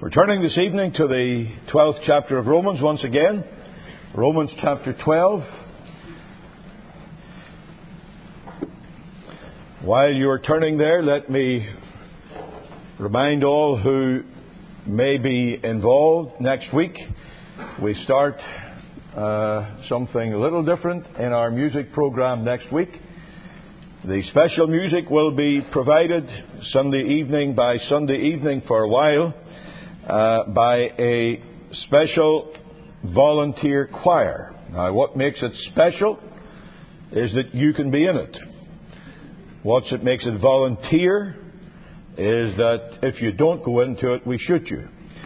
We're turning this evening to the 12th chapter of Romans once again. Romans chapter 12. While you are turning there, let me remind all who may be involved next week. We start something a little different in our music program next week. The special music will be provided Sunday evening by Sunday evening for a while by a special volunteer choir. Now, what makes it special is that you can be in it. What makes it volunteer is that if you don't go into it, we shoot you.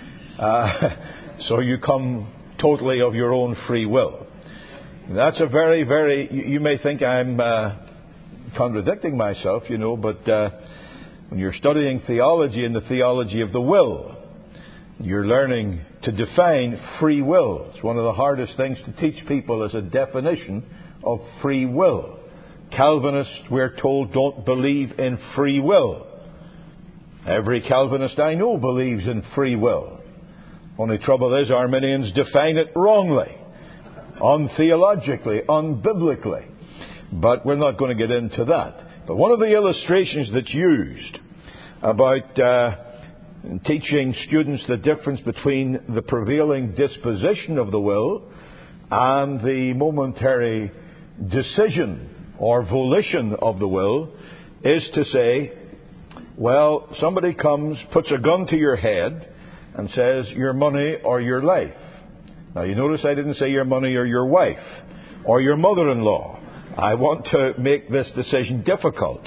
So you come totally of your own free will. That's a very, you may think I'm contradicting myself, but when you're studying theology and the theology of the will, you're learning to define free will. It's one of the hardest things to teach people as a definition of free will. Calvinists, we're told, don't believe in free will. Every Calvinist I know believes in free will. Only trouble is Arminians define it wrongly, untheologically, unbiblically. But we're not going to get into that. But one of the illustrations that's used about teaching students the difference between the prevailing disposition of the will and the momentary decision or volition of the will is to say, well, somebody comes, puts a gun to your head and says, your money or your life. Now, you notice I didn't say your money or your wife or your mother-in-law. I want to make this decision difficult.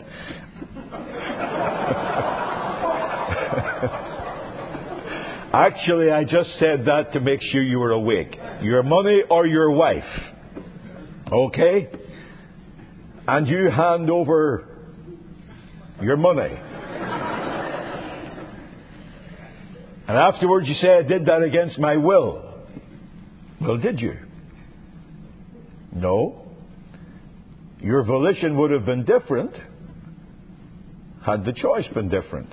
Actually, I just said that to make sure you were awake. Your money or your wife. Okay? And you hand over your money. And afterwards you say, I did that against my will. Well, did you? No. Your volition would have been different had the choice been different.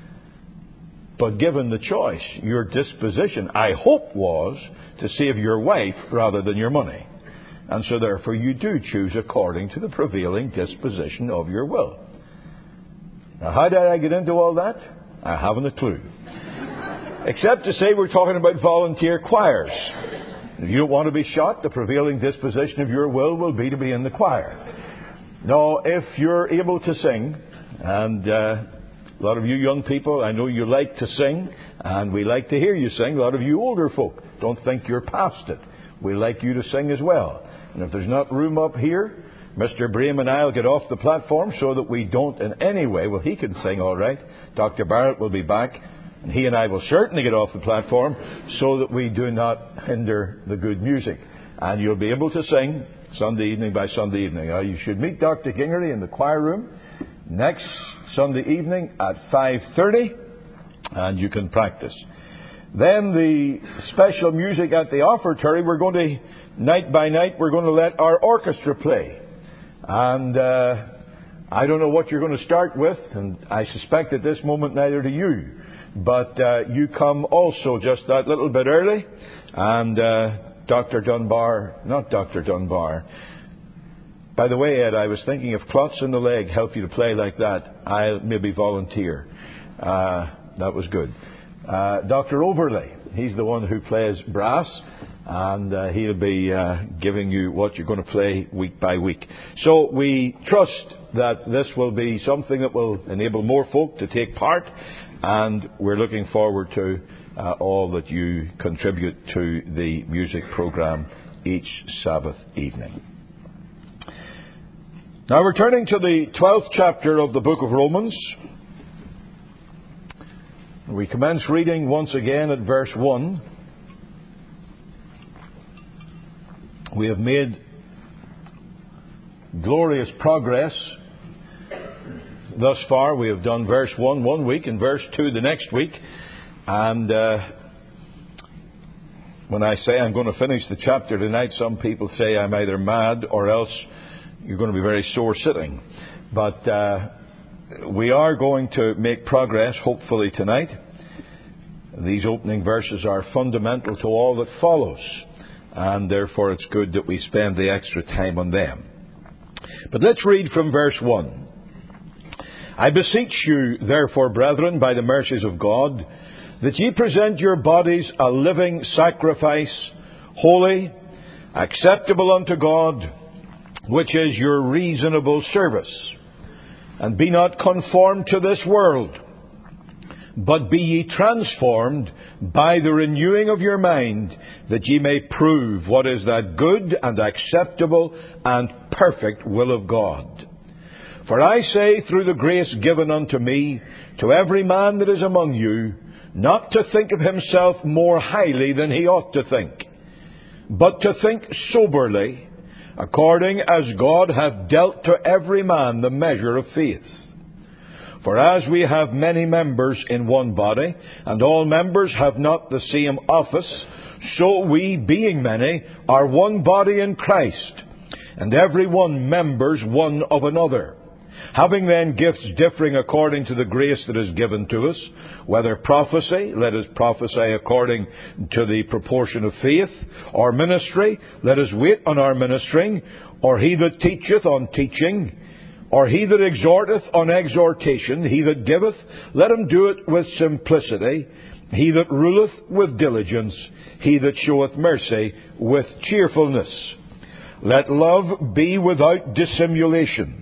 But given the choice, your disposition, I hope, was to save your wife rather than your money. And so therefore you do choose according to the prevailing disposition of your will. Now, how did I get into all that? I haven't a clue. Except to say we're talking about volunteer choirs. If you don't want to be shot, the prevailing disposition of your will be to be in the choir. Now, if you're able to sing, and a lot of you young people, I know you like to sing, and we like to hear you sing. A lot of you older folk don't think you're past it. We like you to sing as well. And if there's not room up here, Mr. Braham and I will get off the platform so that we don't in any way, well, he can sing all right. Dr. Barrett will be back, and he and I will certainly get off the platform so that we do not hinder the good music. And you'll be able to sing Sunday evening by Sunday evening. You should meet Dr. Gingery in the choir room next Sunday evening at 5:30, and you can practice. Then the special music at the offertory, we're going to, night by night, we're going to let our orchestra play. And I don't know what you're going to start with, and I suspect at this moment neither do you. But you come also just that little bit early, and Dr. Dunbar, not Dr. Dunbar. By the way, Ed, I was thinking if clots in the leg help you to play like that, I'll maybe volunteer. That was good. Dr. Overley, he's the one who plays brass, and he'll be giving you what you're going to play week by week. So we trust that this will be something that will enable more folk to take part, and we're looking forward to all that you contribute to the music program each Sabbath evening. Now we're turning to the 12th chapter of the book of Romans. We commence reading once again at verse 1. We have made glorious progress thus far. We have done verse 1 one week and verse 2 the next week. And when I say I'm going to finish the chapter tonight, some people say I'm either mad or else you're going to be very sore sitting. But we are going to make progress, hopefully, tonight. These opening verses are fundamental to all that follows, and therefore it's good that we spend the extra time on them. But let's read from verse 1. I beseech you, therefore, brethren, by the mercies of God, that ye present your bodies a living sacrifice, holy, acceptable unto God, which is your reasonable service. And be not conformed to this world, but be ye transformed by the renewing of your mind, that ye may prove what is that good and acceptable and perfect will of God. For I say, through the grace given unto me, to every man that is among you, not to think of himself more highly than he ought to think, but to think soberly, according as God hath dealt to every man the measure of faith. For as we have many members in one body, and all members have not the same office, so we, being many, are one body in Christ, and every one members one of another. Having then gifts differing according to the grace that is given to us, whether prophecy, let us prophesy according to the proportion of faith, or ministry, let us wait on our ministering, or he that teacheth on teaching, or he that exhorteth on exhortation, he that giveth, let him do it with simplicity, he that ruleth with diligence, he that showeth mercy with cheerfulness. Let love be without dissimulation.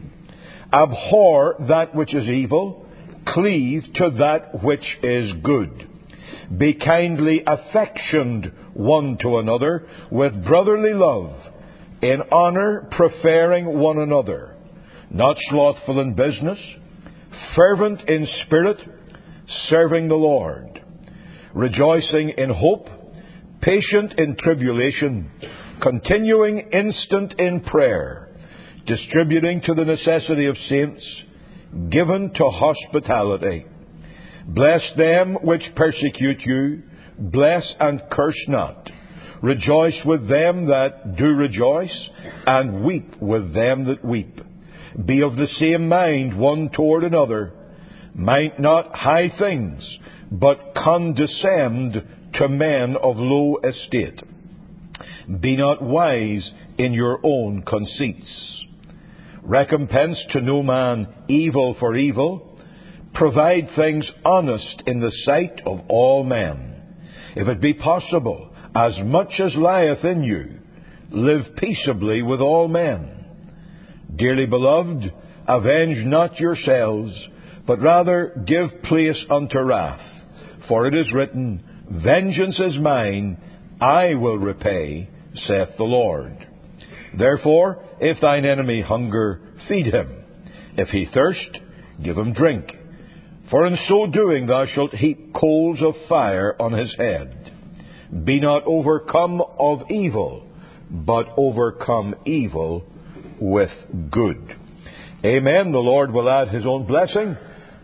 Abhor that which is evil, cleave to that which is good. Be kindly affectioned one to another with brotherly love, in honour preferring one another, not slothful in business, fervent in spirit, serving the Lord, rejoicing in hope, patient in tribulation, continuing instant in prayer, distributing to the necessity of saints, given to hospitality. Bless them which persecute you, bless and curse not. Rejoice with them that do rejoice, and weep with them that weep. Be of the same mind one toward another. Mind not high things, but condescend to men of low estate. Be not wise in your own conceits. Recompense to no man evil for evil. Provide things honest in the sight of all men. If it be possible, as much as lieth in you, live peaceably with all men. Dearly beloved, avenge not yourselves, but rather give place unto wrath. For it is written, Vengeance is mine, I will repay, saith the Lord. Therefore, if thine enemy hunger, feed him. If he thirst, give him drink. For in so doing thou shalt heap coals of fire on his head. Be not overcome of evil, but overcome evil with good. Amen. The Lord will add his own blessing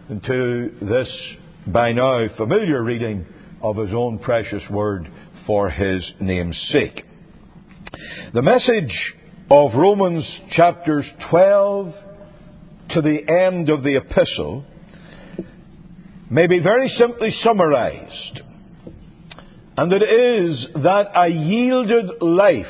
to this by now familiar reading of his own precious word for his name's sake. The message of Romans chapters 12 to the end of the epistle may be very simply summarized, and it is that a yielded life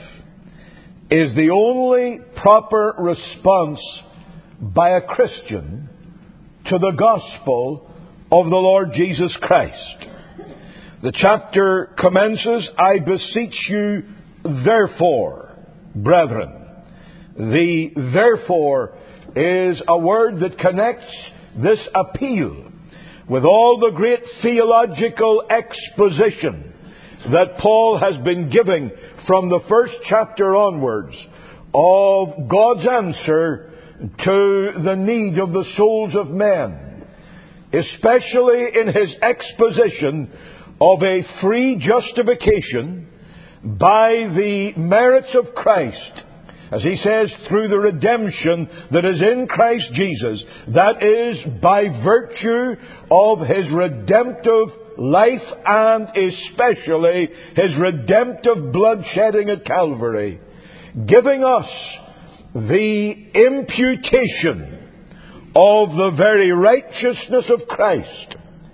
is the only proper response by a Christian to the gospel of the Lord Jesus Christ. The chapter commences, I beseech you, therefore, brethren. The therefore is a word that connects this appeal with all the great theological exposition that Paul has been giving from the first chapter onwards of God's answer to the need of the souls of men, especially in his exposition of a free justification by the merits of Christ, as he says, through the redemption that is in Christ Jesus, that is by virtue of his redemptive life and especially his redemptive blood shedding at Calvary, giving us the imputation of the very righteousness of Christ,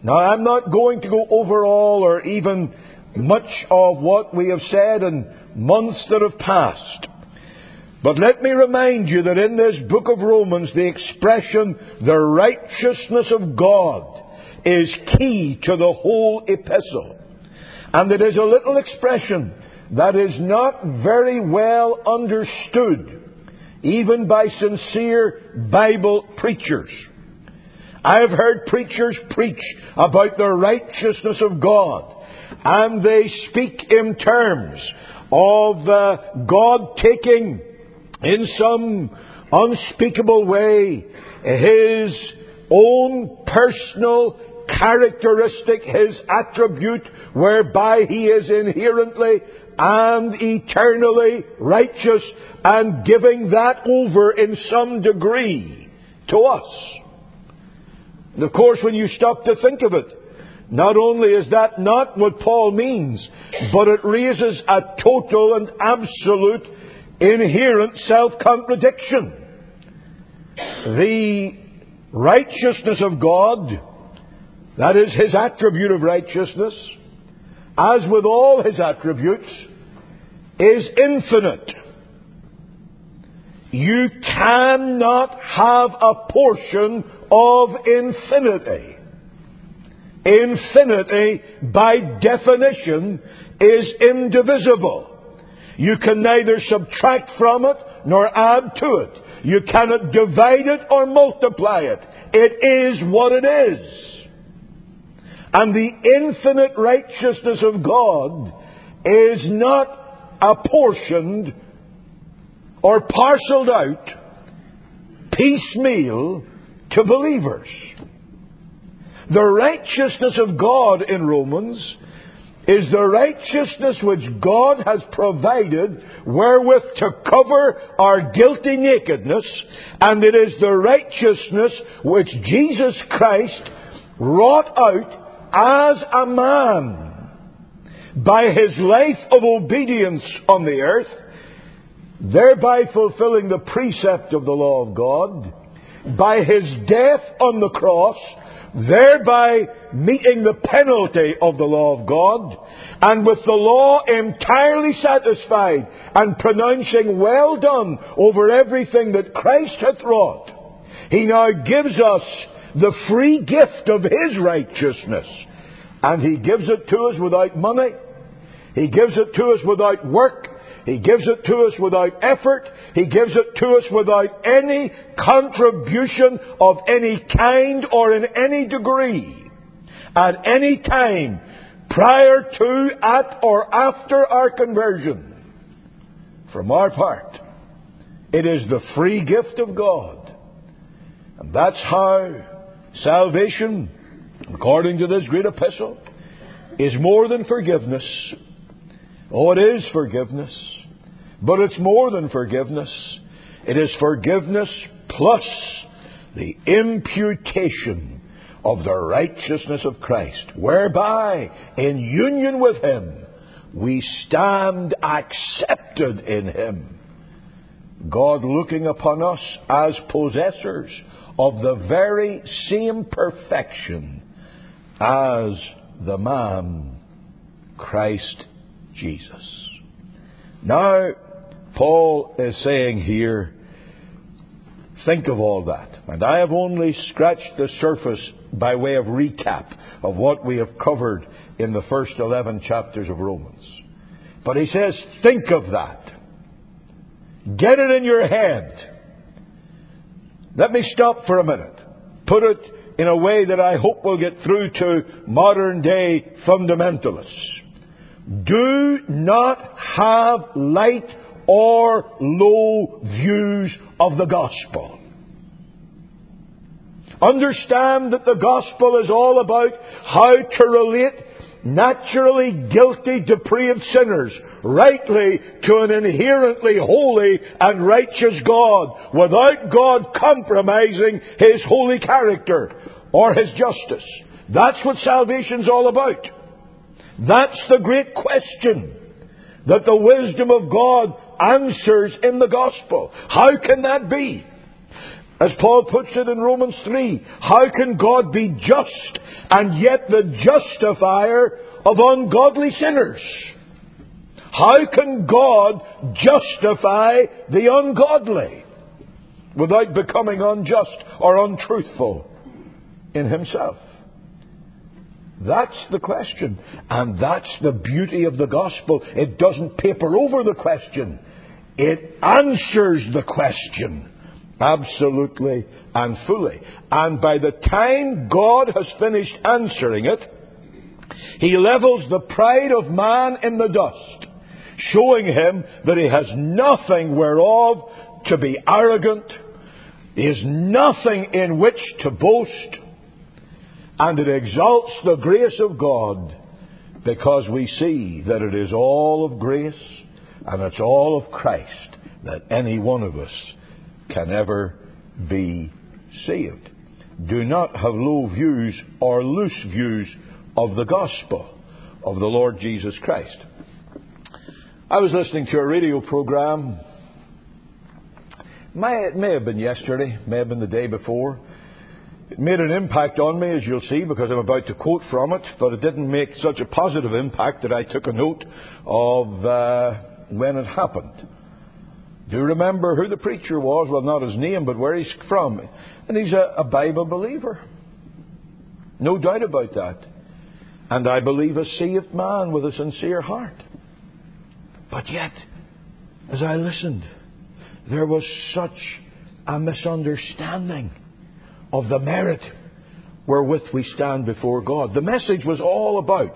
Now, I'm not going to go over all or even much of what we have said in months that have passed. But let me remind you that in this book of Romans, the expression, the righteousness of God, is key to the whole epistle. And it is a little expression that is not very well understood, even by sincere Bible preachers. I have heard preachers preach about the righteousness of God, and they speak in terms of God taking, in some unspeakable way, His own personal characteristic, His attribute, whereby He is inherently and eternally righteous, and giving that over in some degree to us. And of course, when you stop to think of it, not only is that not what Paul means, but it raises a total and absolute inherent self-contradiction. The righteousness of God, that is His attribute of righteousness, as with all His attributes, is infinite. You cannot have a portion of infinity. Infinity, by definition, is indivisible. You can neither subtract from it nor add to it. You cannot divide it or multiply it. It is what it is. And the infinite righteousness of God is not apportioned or parceled out piecemeal to believers. The righteousness of God in Romans is the righteousness which God has provided wherewith to cover our guilty nakedness, and it is the righteousness which Jesus Christ wrought out as a man by His life of obedience on the earth, thereby fulfilling the precept of the law of God, by His death on the cross, thereby meeting the penalty of the law of God, and with the law entirely satisfied and pronouncing well done over everything that Christ hath wrought, He now gives us the free gift of His righteousness. And He gives it to us without money. He gives it to us without work. He gives it to us without effort. He gives it to us without any contribution of any kind or in any degree. At any time, prior to, at, or after our conversion. From our part, it is the free gift of God. And that's how salvation, according to this great epistle, is more than forgiveness. Oh, it is forgiveness. But it's more than forgiveness. It is forgiveness plus the imputation of the righteousness of Christ, whereby, in union with Him, we stand accepted in Him. God looking upon us as possessors of the very same perfection as the man Christ Jesus. Now, Paul is saying here, think of all that. And I have only scratched the surface by way of recap of what we have covered in the first 11 chapters of Romans. But he says, think of that. Get it in your head. Let me stop for a minute. Put it in a way that I hope will get through to modern day fundamentalists. Do not have light or low views of the gospel. Understand that the gospel is all about how to relate naturally guilty, depraved sinners rightly to an inherently holy and righteous God, without God compromising His holy character or His justice. That's what salvation's all about. That's the great question that the wisdom of God answers in the gospel. How can that be? As Paul puts it in Romans 3, how can God be just and yet the justifier of ungodly sinners? How can God justify the ungodly without becoming unjust or untruthful in himself? That's the question. And that's the beauty of the gospel. It doesn't paper over the question. It answers the question absolutely and fully. And by the time God has finished answering it, He levels the pride of man in the dust, showing him that he has nothing whereof to be arrogant, he has nothing in which to boast, and it exalts the grace of God, because we see that it is all of grace and it's all of Christ that any one of us can ever be saved. Do not have low views or loose views of the gospel of the Lord Jesus Christ. I was listening to a radio program. It may have been yesterday, may have been the day before. It made an impact on me, as you'll see, because I'm about to quote from it, but it didn't make such a positive impact that I took a note of when it happened. Do you remember who the preacher was? Well, not his name, but where he's from. And he's a Bible believer. No doubt about that. And I believe a saved man with a sincere heart. But yet, as I listened, there was such a misunderstanding of the merit wherewith we stand before God. The message was all about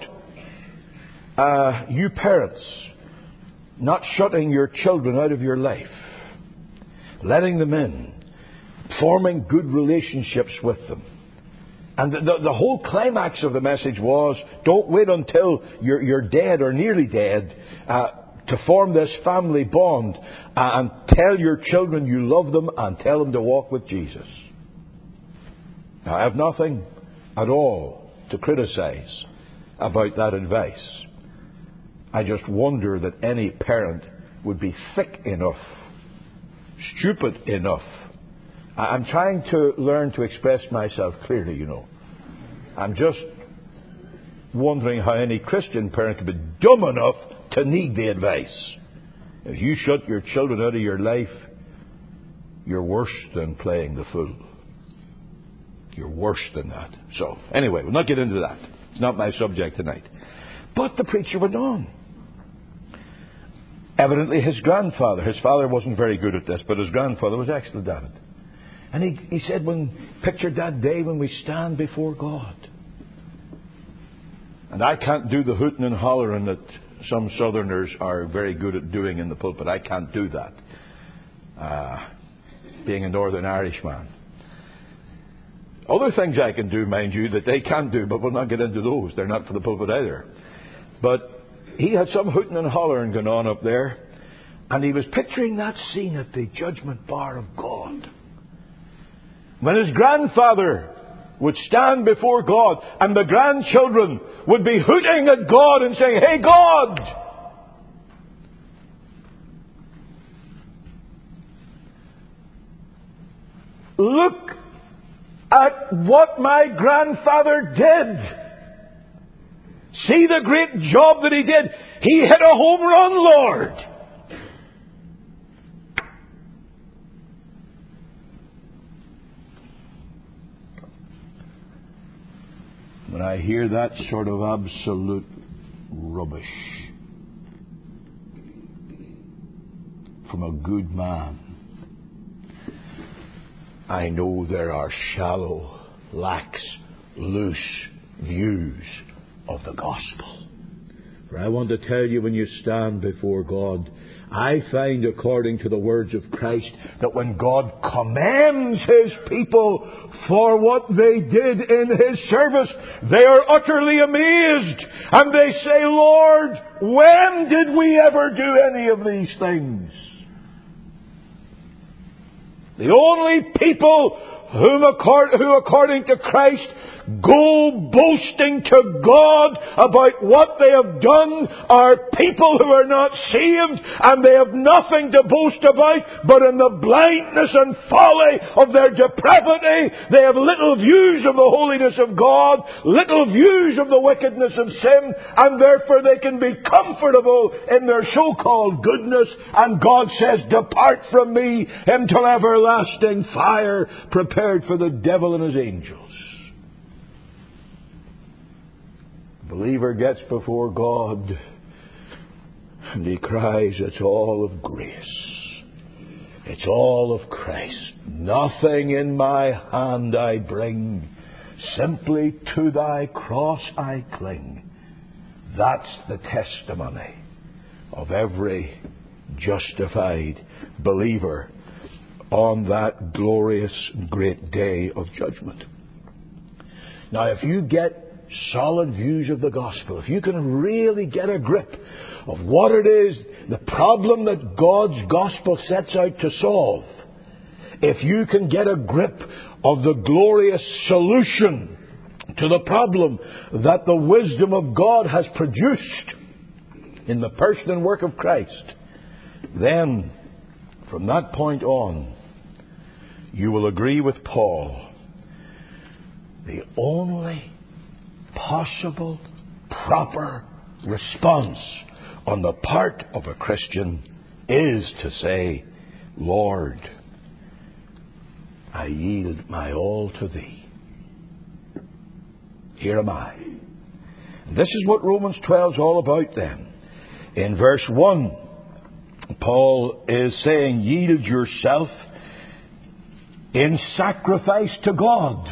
you parents not shutting your children out of your life, letting them in, forming good relationships with them. And the whole climax of the message was, don't wait until you're dead or nearly dead to form this family bond, and tell your children you love them and tell them to walk with Jesus. Now, I have nothing at all to criticize about that advice. I just wonder that any parent would be thick enough, stupid enough. I'm trying to learn to express myself clearly, you know. I'm just wondering how any Christian parent could be dumb enough to need the advice. If you shut your children out of your life, you're worse than playing the fool. You're worse than that. So, anyway, we'll not get into that. It's not my subject tonight. But the preacher went on. Evidently his father wasn't very good at this, but his grandfather was excellent at it. And he said, pictured that day when we stand before God. And I can't do the hooting and hollering that some Southerners are very good at doing in the pulpit. I can't do that. Being a Northern Irishman. Other things I can do, mind you, that they can't do, but we'll not get into those. They're not for the pulpit either. But he had some hooting and hollering going on up there, and he was picturing that scene at the judgment bar of God. When his grandfather would stand before God, and the grandchildren would be hooting at God and saying, "Hey God! Look at what my grandfather did. See the great job that he did. He hit a home run, Lord." When I hear that sort of absolute rubbish from a good man, I know there are shallow, lax, loose views of the gospel. For I want to tell you, when you stand before God, I find, according to the words of Christ, that when God commends His people for what they did in His service, they are utterly amazed. And they say, "Lord, when did we ever do any of these things?" The only people who, according to Christ, go boasting to God about what they have done are people who are not saved, and they have nothing to boast about, but in the blindness and folly of their depravity, they have little views of the holiness of God, little views of the wickedness of sin, and therefore they can be comfortable in their so-called goodness, and God says, depart from me into everlasting fire prepared for the devil and his angels. The believer gets before God and he cries, it's all of grace. It's all of Christ. Nothing in my hand I bring. Simply to thy cross I cling. That's the testimony of every justified believer on that glorious great day of judgment. Now, if you get solid views of the gospel, if you can really get a grip of what it is, the problem that God's gospel sets out to solve, if you can get a grip of the glorious solution to the problem that the wisdom of God has produced in the person and work of Christ, then from that point on, you will agree with Paul. The only possible, proper response on the part of a Christian is to say, Lord, I yield my all to Thee. Here am I. This is what Romans 12 is all about then. In verse 1, Paul is saying, yield yourself in sacrifice to God.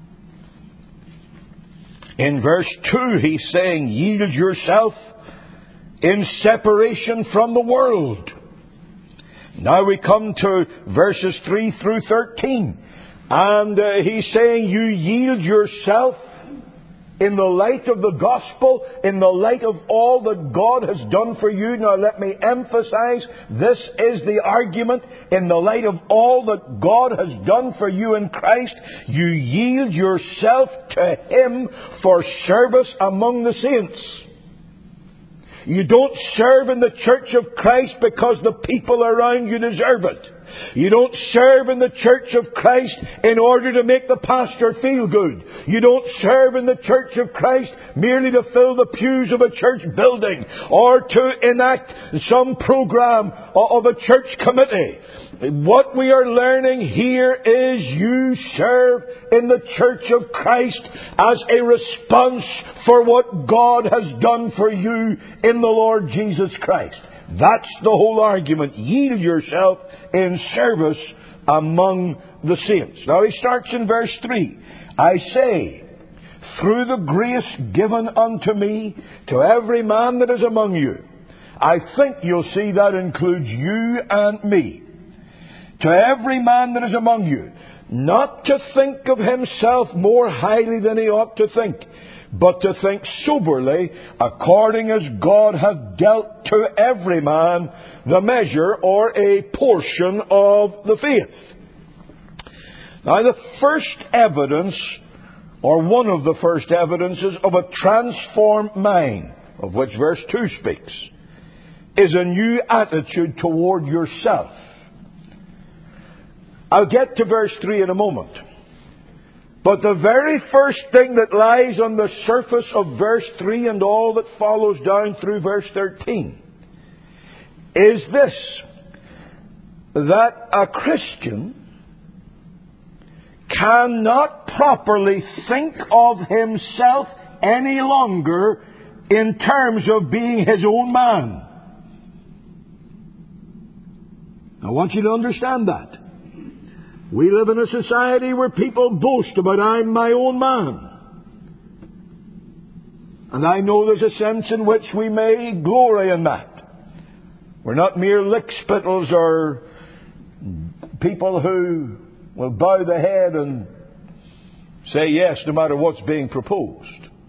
In verse 2, he's saying, yield yourself in separation from the world. Now we come to verses 3 through 13. And he's saying, you yield yourself in the light of the gospel, in the light of all that God has done for you. Now let me emphasize, this is the argument. In the light of all that God has done for you in Christ, you yield yourself to Him for service among the saints. You don't serve in the church of Christ because the people around you deserve it. You don't serve in the church of Christ in order to make the pastor feel good. You don't serve in the church of Christ merely to fill the pews of a church building or to enact some program of a church committee. What we are learning here is you serve in the church of Christ as a response for what God has done for you in the Lord Jesus Christ. That's the whole argument. Yield yourself in service among the saints. Now he starts in verse 3. I say, through the grace given unto me, to every man that is among you. I think you'll see that includes you and me. To every man that is among you, not to think of himself more highly than he ought to think, but to think soberly, according as God hath dealt to every man the measure or a portion of the faith. Now the first evidence, or one of the first evidences of a transformed mind, of which verse 2 speaks, is a new attitude toward yourself. I'll get to verse 3 in a moment. But the very first thing that lies on the surface of verse 3 and all that follows down through verse 13 is this, that a Christian cannot properly think of himself any longer in terms of being his own man. I want you to understand that. We live in a society where people boast about, I'm my own man. And I know there's a sense in which we may glory in that. We're not mere lickspittles or people who will bow the head and say yes no matter what's being proposed.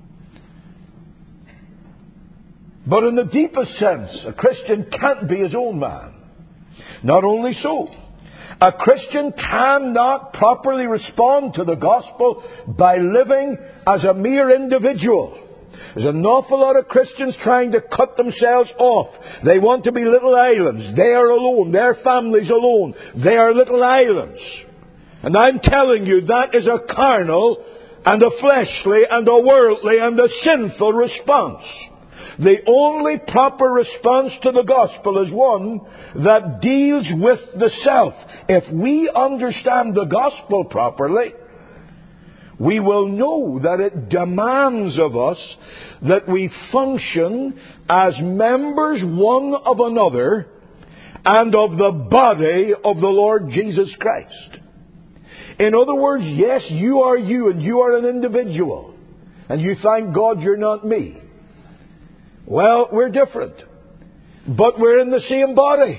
But in the deepest sense, a Christian can't be his own man. Not only so, A Christian cannot properly respond to the gospel by living as a mere individual. There's an awful lot of Christians trying to cut themselves off. They want to be little islands. They are alone. Their families alone. They are little islands. And I'm telling you, that is a carnal and a fleshly and a worldly and a sinful response. The only proper response to the gospel is one that deals with the self. If we understand the gospel properly, we will know that it demands of us that we function as members one of another and of the body of the Lord Jesus Christ. In other words, yes, you are you and you are an individual. And you thank God you're not me. Well, we're different. But we're in the same body.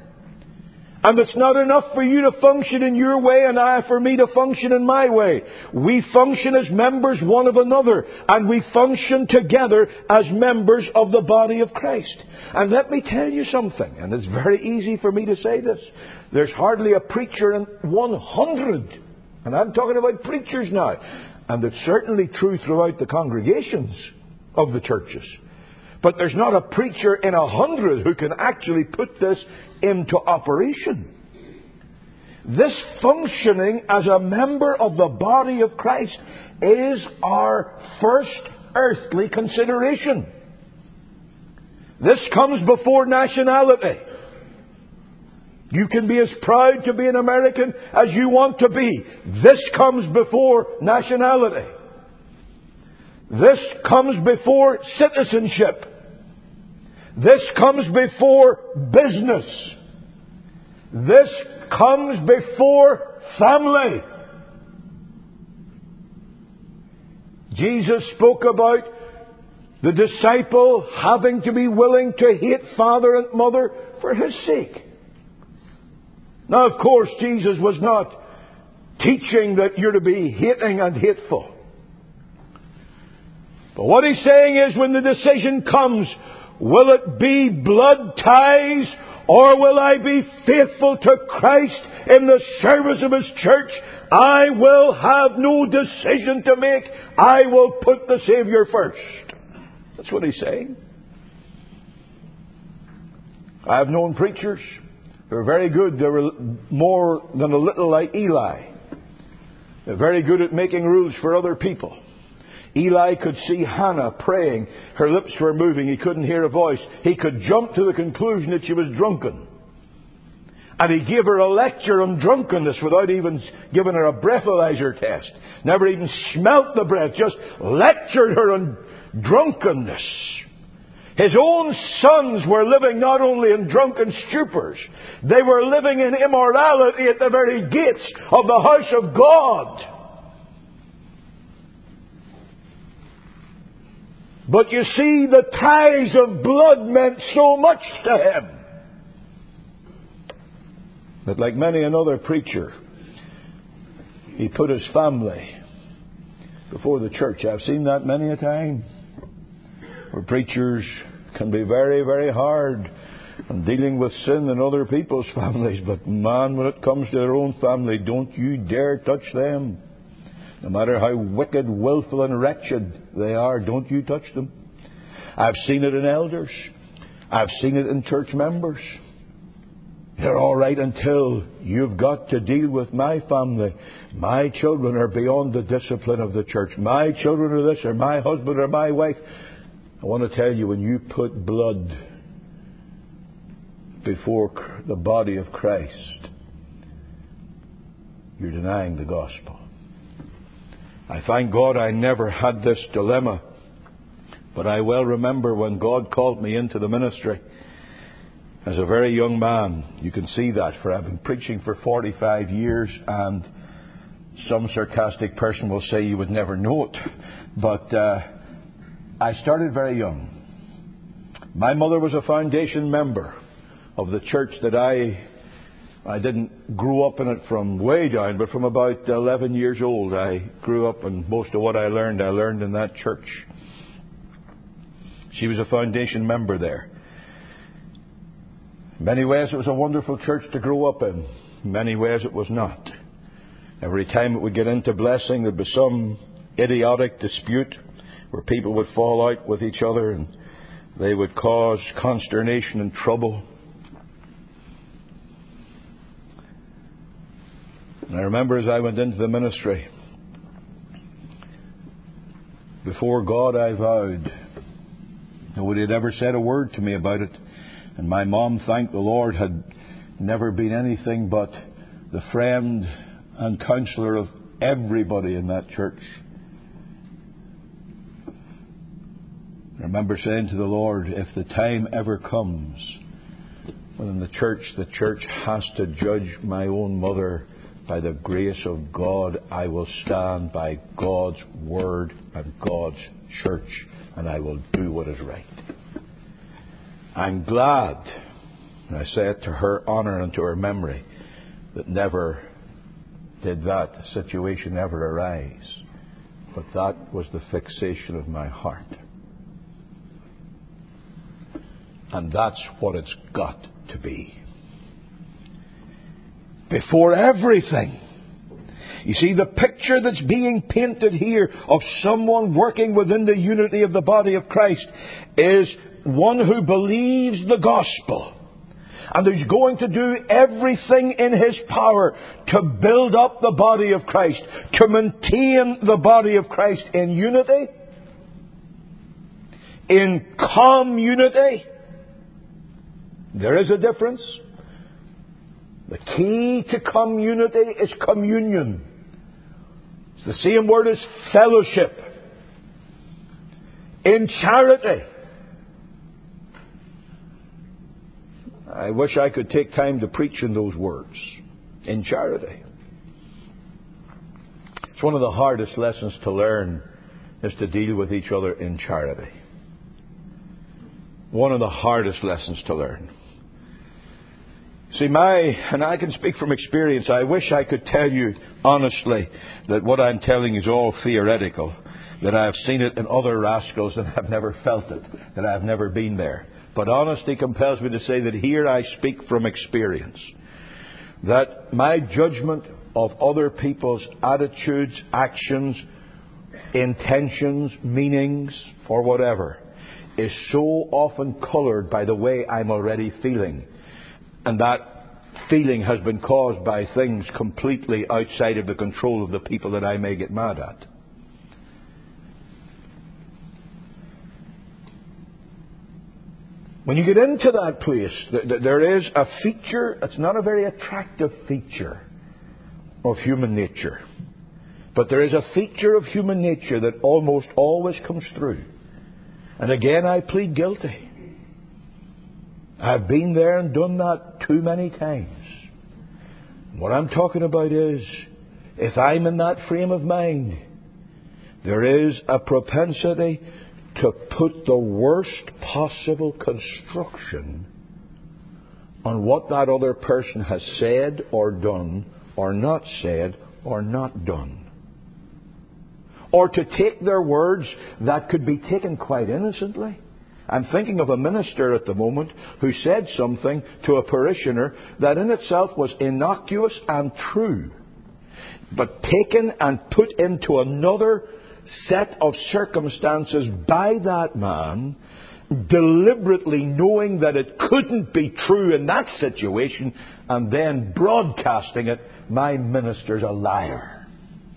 And it's not enough for you to function in your way and for me to function in my way. We function as members one of another. And we function together as members of the body of Christ. And let me tell you something. And it's very easy for me to say this. There's hardly a preacher in 100. And I'm talking about preachers now. And it's certainly true throughout the congregations of the churches. But there's not a preacher in 100 who can actually put this into operation. This functioning as a member of the body of Christ is our first earthly consideration. This comes before nationality. You can be as proud to be an American as you want to be. This comes before nationality. This comes before citizenship. This comes before business. This comes before family. Jesus spoke about the disciple having to be willing to hate father and mother for his sake. Now, of course, Jesus was not teaching that you're to be hating and hateful. But what he's saying is, when the decision comes, will it be blood ties, or will I be faithful to Christ in the service of His church? I will have no decision to make. I will put the Savior first. That's what he's saying. I have known preachers who are very good. They were more than a little like Eli. They're very good at making rules for other people. Eli could see Hannah praying. Her lips were moving. He couldn't hear a voice. He could jump to the conclusion that she was drunken. And he gave her a lecture on drunkenness without even giving her a breathalyzer test. Never even smelt the breath. Just lectured her on drunkenness. His own sons were living not only in drunken stupors, they were living in immorality at the very gates of the house of God. But you see, the ties of blood meant so much to him. But like many another preacher, he put his family before the church. I've seen that many a time. Where preachers can be very, very hard in dealing with sin in other people's families. But man, when it comes to their own family, don't you dare touch them. No matter how wicked, willful and wretched they are, don't you touch them. I've seen it in elders. I've seen it in church members. You're all right until you've got to deal with my family. My children are beyond the discipline of the church. My children are this, or my husband, or my wife. I want to tell you, when you put blood before the body of Christ, you're denying the gospel. I thank God I never had this dilemma. But I well remember when God called me into the ministry as a very young man. You can see that, for I've been preaching for 45 years, and some sarcastic person will say you would never know it. But I started very young. My mother was a foundation member of the church that I didn't grow up in it from way down, but from about 11 years old I grew up, and most of what I learned in that church. She was a foundation member there. In many ways it was a wonderful church to grow up in. In many ways it was not. Every time it would get into blessing, there'd be some idiotic dispute where people would fall out with each other and they would cause consternation and trouble. And I remember as I went into the ministry, before God I vowed, nobody had ever said a word to me about it. And my mom, thank the Lord, had never been anything but the friend and counselor of everybody in that church. I remember saying to the Lord, if the time ever comes when the church has to judge my own mother, by the grace of God, I will stand by God's word and God's church, and I will do what is right. I'm glad, and I say it to her honour and to her memory, that never did that situation ever arise. But that was the fixation of my heart. And that's what it's got to be. Before everything. You see, the picture that's being painted here of someone working within the unity of the body of Christ is one who believes the gospel and who's going to do everything in his power to build up the body of Christ, to maintain the body of Christ in unity, in community. There is a difference. The key to community is communion. It's the same word as fellowship. In charity. I wish I could take time to preach in those words. In charity. It's one of the hardest lessons to learn is to deal with each other in charity. One of the hardest lessons to learn. See, and I can speak from experience, I wish I could tell you honestly that what I'm telling is all theoretical, that I've seen it in other rascals and I've never felt it, that I've never been there. But honesty compels me to say that here I speak from experience, that my judgment of other people's attitudes, actions, intentions, meanings, or whatever, is so often coloured by the way I'm already feeling. And that feeling has been caused by things completely outside of the control of the people that I may get mad at. When you get into that place, there is a feature, it's not a very attractive feature of human nature. But there is a feature of human nature that almost always comes through. And again, I plead guilty. I've been there and done that too many times. What I'm talking about is, if I'm in that frame of mind, there is a propensity to put the worst possible construction on what that other person has said or done, or not said or not done. Or to take their words that could be taken quite innocently. I'm thinking of a minister at the moment who said something to a parishioner that in itself was innocuous and true, but taken and put into another set of circumstances by that man, deliberately knowing that it couldn't be true in that situation, and then broadcasting it, my minister's a liar.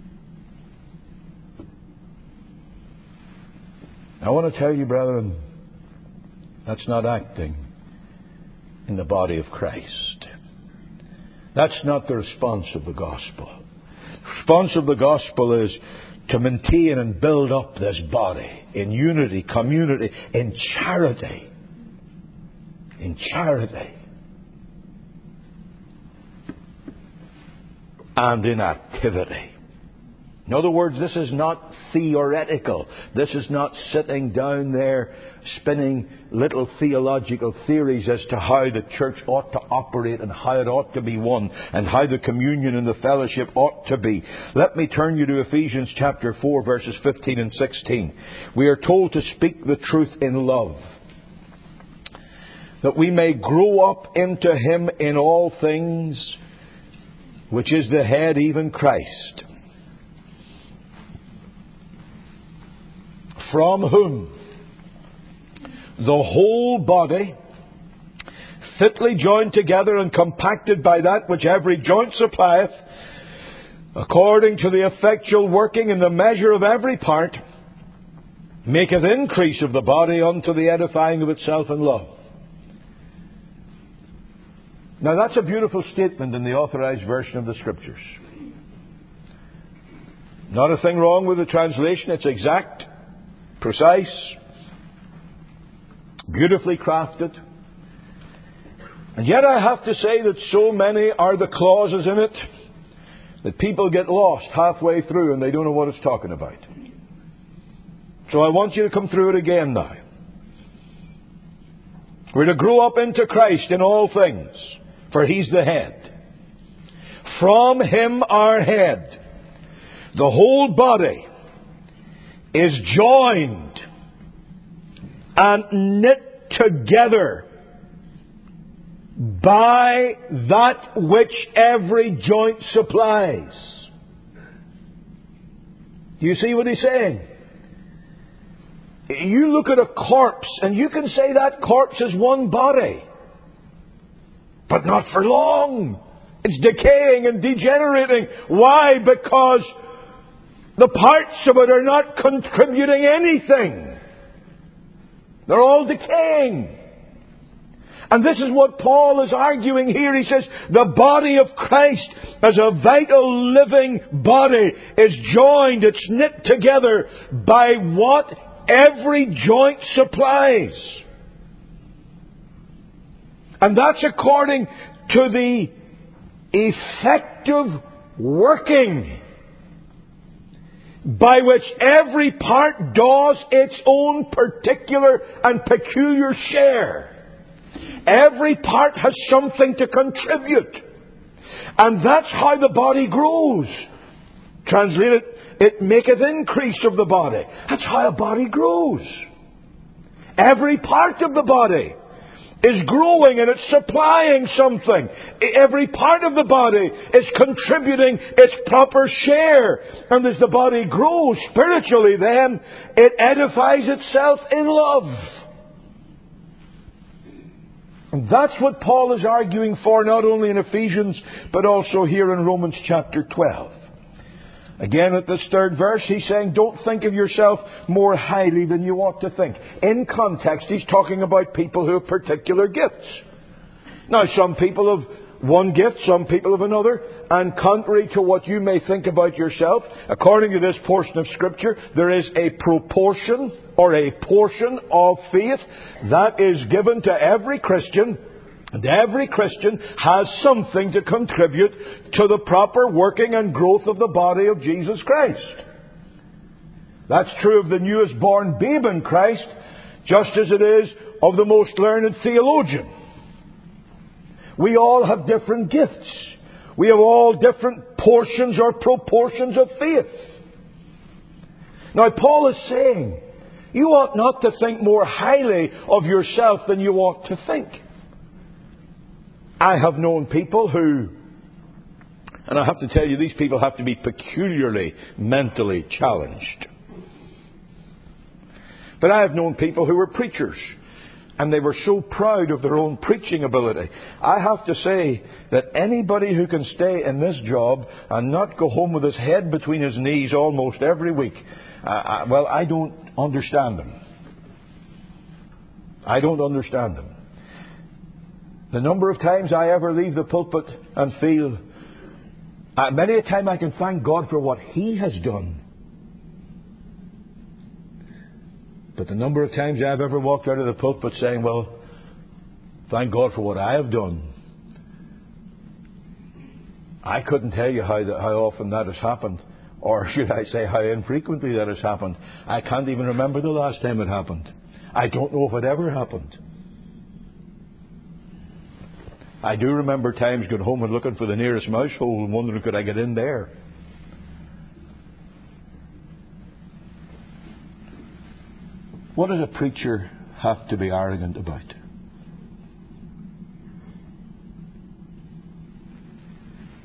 I want to tell you, brethren, that's not acting in the body of Christ. That's not the response of the gospel. The response of the gospel is to maintain and build up this body in unity, community, in charity. In charity. And in activity. In other words, this is not theoretical. This is not sitting down there spinning little theological theories as to how the church ought to operate and how it ought to be one and how the communion and the fellowship ought to be. Let me turn you to Ephesians chapter 4, verses 15 and 16. We are told to speak the truth in love, that we may grow up into Him in all things, which is the head, even Christ, from whom the whole body, fitly joined together and compacted by that which every joint supplieth, according to the effectual working in the measure of every part, maketh increase of the body unto the edifying of itself in love. Now that's a beautiful statement in the Authorized Version of the Scriptures. Not a thing wrong with the translation. It's exact, precise, beautifully crafted. And yet I have to say that so many are the clauses in it that people get lost halfway through and they don't know what it's talking about. So I want you to come through it again now. We're to grow up into Christ in all things, for He's the head. From Him, our head, the whole body is joined and knit together by that which every joint supplies. Do you see what he's saying? You look at a corpse and you can say that corpse is one body. But not for long. It's decaying and degenerating. Why? Because the parts of it are not contributing anything. They're all decaying. And this is what Paul is arguing here. He says the body of Christ as a vital living body is joined, it's knit together by what every joint supplies. And that's according to the effective working by which every part does its own particular and peculiar share. Every part has something to contribute. And that's how the body grows. Translated, it maketh increase of the body. That's how a body grows. Every part of the body is growing and it's supplying something. Every part of the body is contributing its proper share. And as the body grows spiritually, then it edifies itself in love. And that's what Paul is arguing for, not only in Ephesians, but also here in Romans chapter 12. Again, at this third verse, he's saying, don't think of yourself more highly than you ought to think. In context, he's talking about people who have particular gifts. Now, some people have one gift, some people have another, and contrary to what you may think about yourself, according to this portion of Scripture, there is a proportion or a portion of faith that is given to every Christian. And every Christian has something to contribute to the proper working and growth of the body of Jesus Christ. That's true of the newest born babe in Christ, just as it is of the most learned theologian. We all have different gifts. We have all different portions or proportions of faith. Now, Paul is saying, you ought not to think more highly of yourself than you ought to think. I have known people who, and I have to tell you, these people have to be peculiarly mentally challenged. But I have known people who were preachers, and they were so proud of their own preaching ability. I have to say that anybody who can stay in this job and not go home with his head between his knees almost every week, I don't understand them. I don't understand them. The number of times I ever leave the pulpit and feel, many a time I can thank God for what He has done. But the number of times I've ever walked out of the pulpit saying, well, thank God for what I have done. I couldn't tell you how often that has happened. Or should I say how infrequently that has happened. I can't even remember the last time it happened. I don't know if it ever happened. I do remember times going home and looking for the nearest mouse hole and wondering, could I get in there? What does a preacher have to be arrogant about?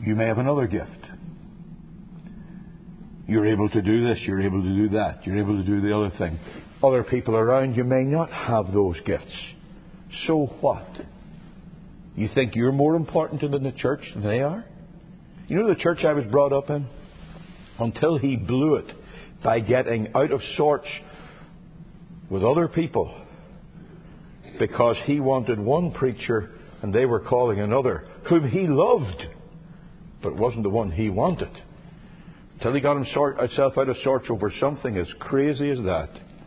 You may have another gift. You're able to do this, you're able to do that, you're able to do the other thing. Other people around you may not have those gifts. So what? You think you're more important in the church than they are? You know the church I was brought up in? Until he blew it by getting out of sorts with other people because he wanted one preacher and they were calling another whom he loved, but wasn't the one he wanted. Till he got himself out of sorts over something as crazy as that.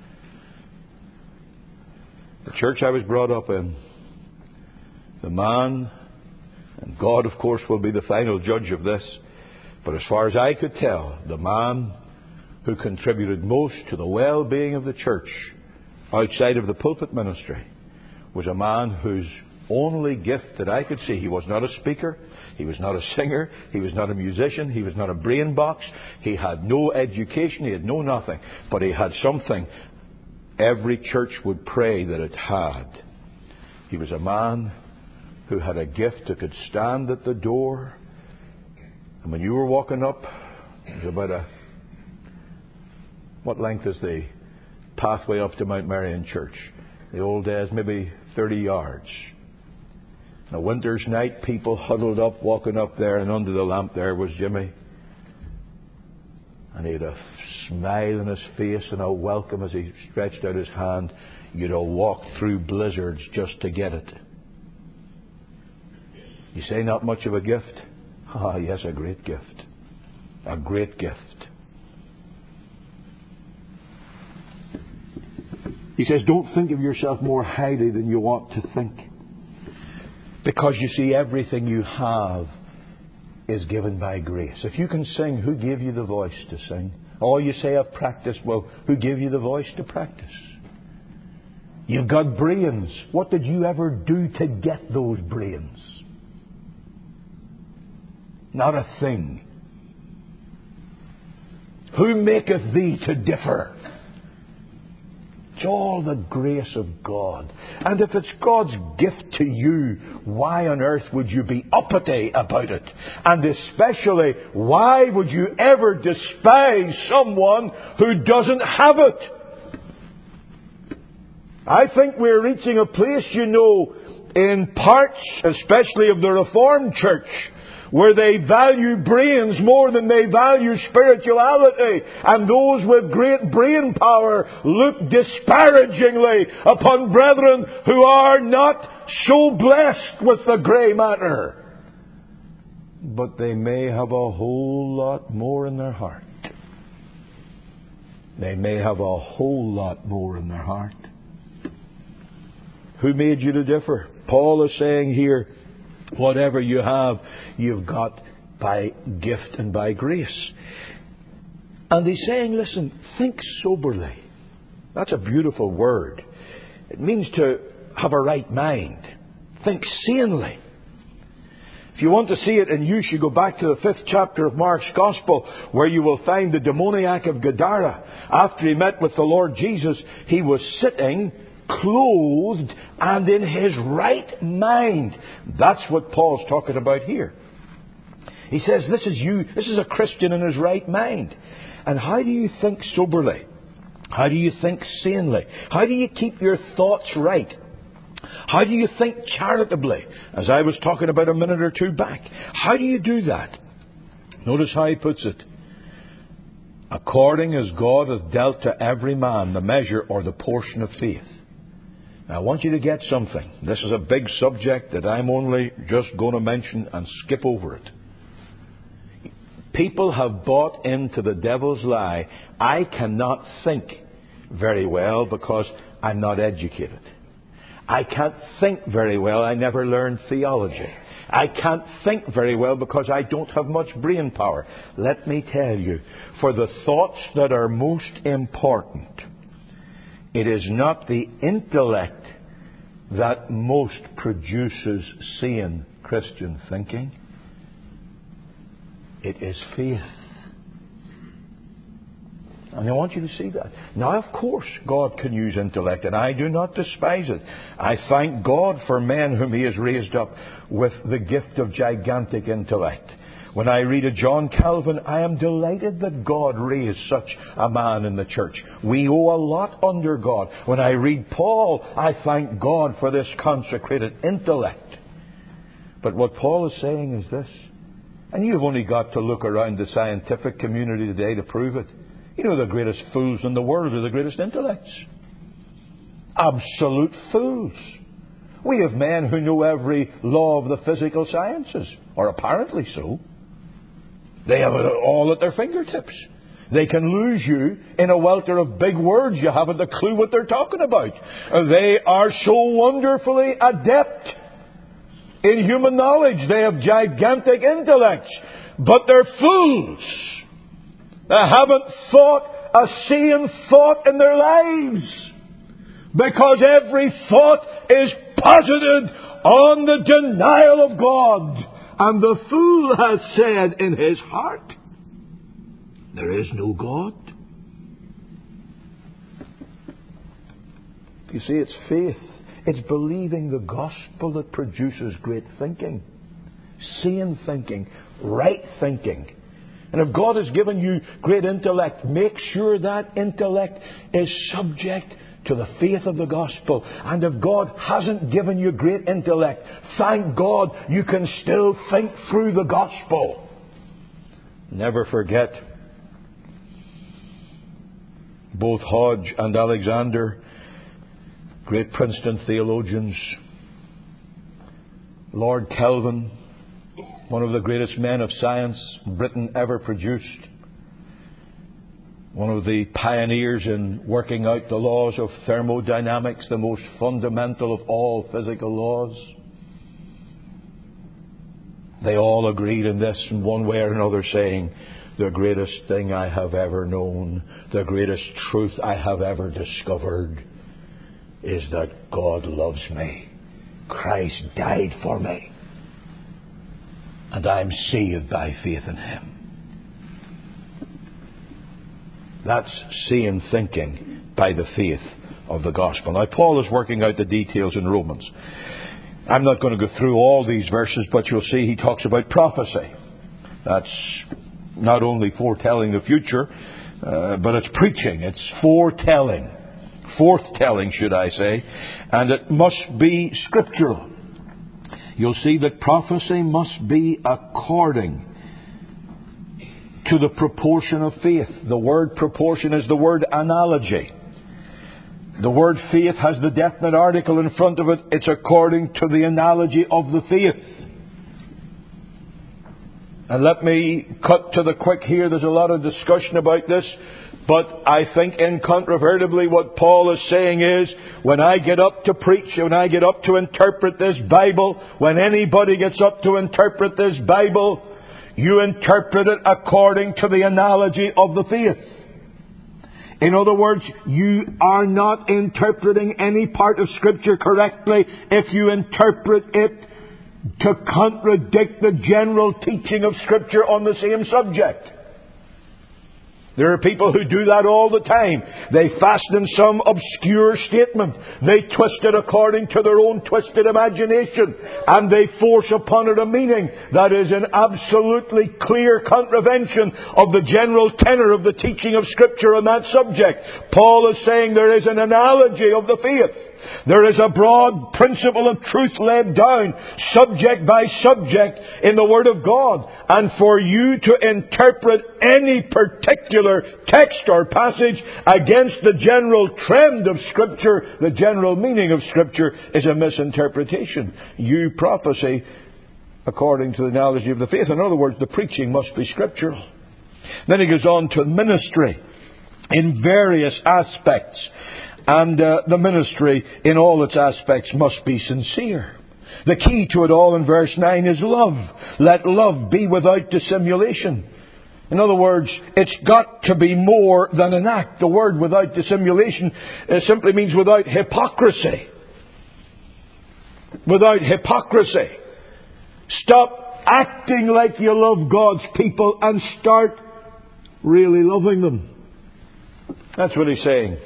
The church I was brought up in, the man, and God, of course, will be the final judge of this, but as far as I could tell, the man who contributed most to the well-being of the church outside of the pulpit ministry was a man whose only gift that I could see, he was not a speaker, he was not a singer, he was not a musician, he was not a brain box, he had no education, he had no nothing, but he had something every church would pray that it had. He was a man who had a gift that could stand at the door, and when you were walking up, it was about what length is the pathway up to Mount Marion Church? The old days, maybe 30 yards. A winter's night, people huddled up, walking up there, and under the lamp there was Jimmy. And he had a smile on his face and a welcome as he stretched out his hand. You'd have walked through blizzards just to get it. You say not much of a gift? Ah, yes, a great gift. A great gift. He says, don't think of yourself more highly than you ought to think. Because you see, everything you have is given by grace. If you can sing, who gave you the voice to sing? Oh, you say, I've practiced. Well, who gave you the voice to practice? You've got brains. What did you ever do to get those brains? Not a thing. Who maketh thee to differ? It's all the grace of God. And if it's God's gift to you, why on earth would you be uppity about it? And especially, why would you ever despise someone who doesn't have it? I think we're reaching a place, in parts, especially of the Reformed Church, where they value brains more than they value spirituality. And those with great brain power look disparagingly upon brethren who are not so blessed with the grey matter. But they may have a whole lot more in their heart. They may have a whole lot more in their heart. Who made you to differ? Paul is saying here, whatever you have, you've got by gift and by grace. And he's saying, listen, think soberly. That's a beautiful word. It means to have a right mind. Think sanely. If you want to see it in use, you go back to the 5th chapter of Mark's Gospel, where you will find the demoniac of Gadara. After he met with the Lord Jesus, he was sitting clothed and in his right mind. That's what Paul's talking about here. He says, this is a Christian in his right mind. And how do you think soberly? How do you think sanely? How do you keep your thoughts right? How do you think charitably? As I was talking about a minute or two back. How do you do that? Notice how he puts it. According as God hath dealt to every man the measure or the portion of faith. Now, I want you to get something. This is a big subject that I'm only just going to mention and skip over it. People have bought into the devil's lie. I cannot think very well because I'm not educated. I can't think very well. I never learned theology. I can't think very well because I don't have much brain power. Let me tell you, for the thoughts that are most important, it is not the intellect that most produces sane Christian thinking. It is faith. And I want you to see that. Now, of course, God can use intellect, and I do not despise it. I thank God for men whom He has raised up with the gift of gigantic intellect. When I read of John Calvin, I am delighted that God raised such a man in the church. We owe a lot under God. When I read Paul, I thank God for this consecrated intellect. But what Paul is saying is this, and you've only got to look around the scientific community today to prove it. You know, the greatest fools in the world are the greatest intellects. Absolute fools. We have men who know every law of the physical sciences, or apparently so. They have it all at their fingertips. They can lose you in a welter of big words. You haven't a clue what they're talking about. They are so wonderfully adept in human knowledge. They have gigantic intellects. But they're fools. They haven't thought a sane thought in their lives. Because every thought is posited on the denial of God. And the fool has said in his heart, there is no God. You see, it's faith. It's believing the gospel that produces great thinking. Sane thinking. Right thinking. And if God has given you great intellect, make sure that intellect is subject to the faith of the gospel. And if God hasn't given you great intellect, thank God you can still think through the gospel. Never forget, both Hodge and Alexander, great Princeton theologians, Lord Kelvin, one of the greatest men of science Britain ever produced, one of the pioneers in working out the laws of thermodynamics, the most fundamental of all physical laws. They all agreed in this in one way or another, saying, the greatest thing I have ever known, the greatest truth I have ever discovered is that God loves me. Christ died for me. And I'm saved by faith in Him. That's sane thinking by the faith of the gospel. Now, Paul is working out the details in Romans. I'm not going to go through all these verses, but you'll see he talks about prophecy. That's not only foretelling the future, but it's preaching. It's foretelling. Forthtelling, should I say. And it must be scriptural. You'll see that prophecy must be according to the proportion of faith. The word proportion is the word analogy. The word faith has the definite article in front of it. It's according to the analogy of the faith. And let me cut to the quick here. There's a lot of discussion about this. But I think incontrovertibly what Paul is saying is, when I get up to preach, when I get up to interpret this Bible, when anybody gets up to interpret this Bible, you interpret it according to the analogy of the faith. In other words, you are not interpreting any part of Scripture correctly if you interpret it to contradict the general teaching of Scripture on the same subject. There are people who do that all the time. They fasten some obscure statement. They twist it according to their own twisted imagination. And they force upon it a meaning that is an absolutely clear contravention of the general tenor of the teaching of Scripture on that subject. Paul is saying there is an analogy of the faith. There is a broad principle of truth laid down, subject by subject, in the Word of God. And for you to interpret any particular text or passage against the general trend of Scripture, the general meaning of Scripture, is a misinterpretation. You prophesy according to the analogy of the faith. In other words, the preaching must be scriptural. Then he goes on to ministry in various aspects. And the ministry in all its aspects must be sincere. The key to it all in verse 9 is love. Let love be without dissimulation. In other words, it's got to be more than an act. The word without dissimulation simply means without hypocrisy. Without hypocrisy. Stop acting like you love God's people and start really loving them. That's what he's saying.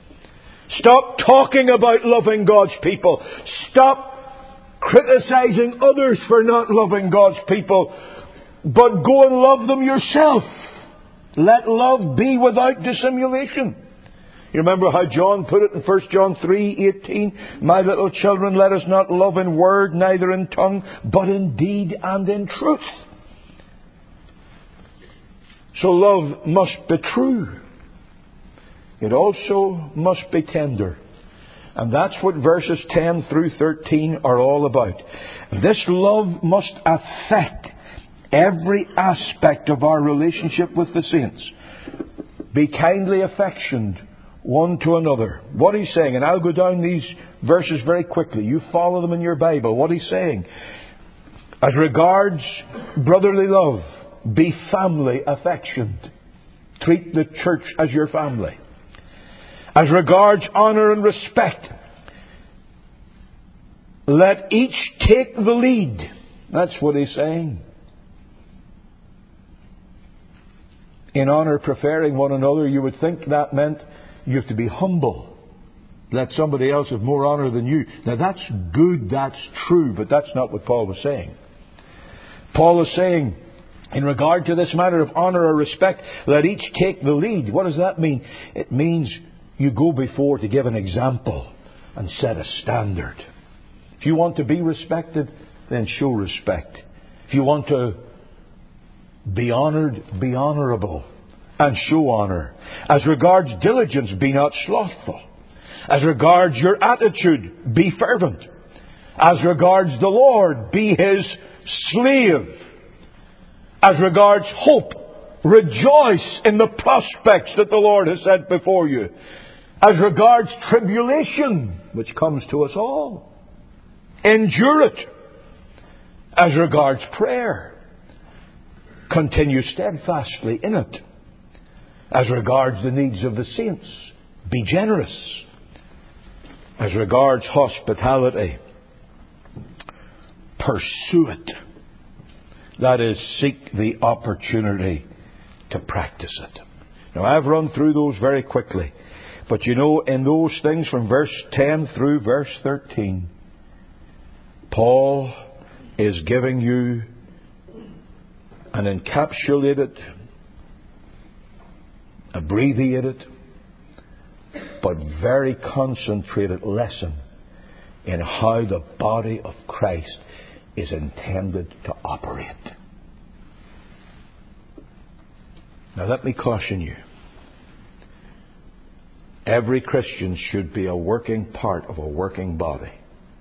Stop talking about loving God's people. Stop criticizing others for not loving God's people. but go and love them yourself. Let love be without dissimulation. You remember how John put it in 1 John 3:18? My little children, let us not love in word, neither in tongue, but in deed and in truth. So love must be true. It also must be tender. And that's what verses 10 through 13 are all about. This love must affect every aspect of our relationship with the saints. Be kindly affectioned one to another. What he's saying, and I'll go down these verses very quickly. You follow them in your Bible. What he's saying, as regards brotherly love, be family affectioned. Treat the church as your family. As regards honour and respect, let each take the lead. That's what he's saying. In honour, preferring one another, you would think that meant you have to be humble. Let somebody else have more honour than you. Now that's good, that's true, but that's not what Paul was saying. Paul is saying, in regard to this matter of honour or respect, let each take the lead. What does that mean? It means you go before to give an example and set a standard. If you want to be respected, then show respect. If you want to be honoured, be honourable and show honour. As regards diligence, be not slothful. As regards your attitude, be fervent. As regards the Lord, be His slave. As regards hope, rejoice in the prospects that the Lord has set before you. As regards tribulation, which comes to us all, endure it. As regards prayer, continue steadfastly in it. As regards the needs of the saints, be generous. As regards hospitality, pursue it. That is, seek the opportunity to practice it. Now, I've run through those very quickly. But you know, in those things from verse 10 through verse 13, Paul is giving you an encapsulated, abbreviated, but very concentrated lesson in how the body of Christ is intended to operate. Now let me caution you. Every Christian should be a working part of a working body.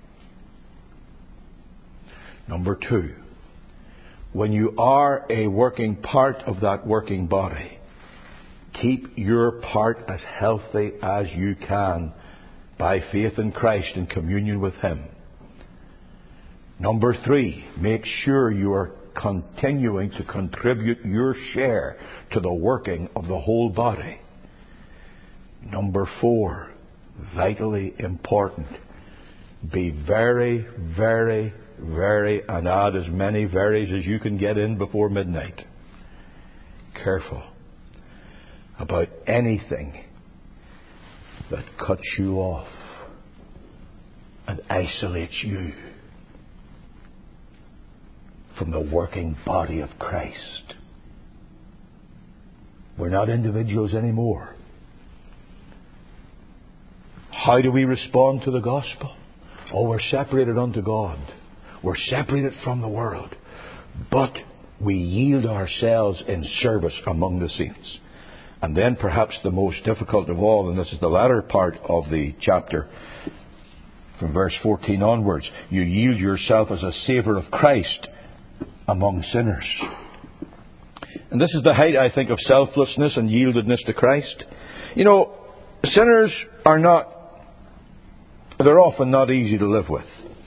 Number two, when you are a working part of that working body, keep your part as healthy as you can by faith in Christ and communion with Him. Number three, make sure you are continuing to contribute your share to the working of the whole body. Number four, vitally important, be very, very, very, and add as many veries as you can get in before midnight. Careful about anything that cuts you off and isolates you from the working body of Christ. We're not individuals anymore. How do we respond to the gospel? Oh, we're separated unto God. We're separated from the world. But we yield ourselves in service among the saints. And then perhaps the most difficult of all, and this is the latter part of the chapter, from verse 14 onwards, you yield yourself as a savour of Christ among sinners. And this is the height, I think, of selflessness and yieldedness to Christ. You know, sinners are not, they're often not easy to live with.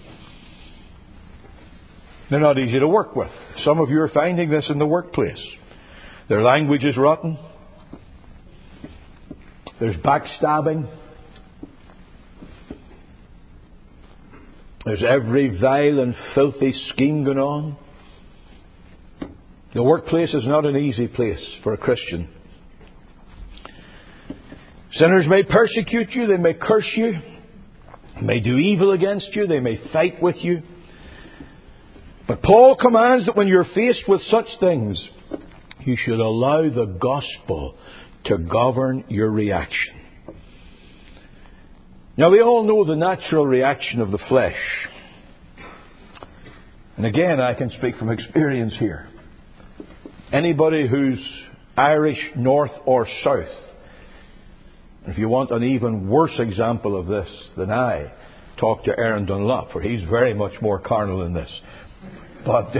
They're not easy to work with. Some of you are finding this in the workplace. Their language is rotten. There's backstabbing. There's every vile and filthy scheme going on. The workplace is not an easy place for a Christian. Sinners may persecute you, they may curse you, they may do evil against you, they may fight with you. But Paul commands that when you're faced with such things, you should allow the gospel to govern your reaction. Now, we all know the natural reaction of the flesh. And again, I can speak from experience here. Anybody who's Irish, north or south, if you want an even worse example of this than I, talk to Aaron Dunlop, for he's very much more carnal in this. But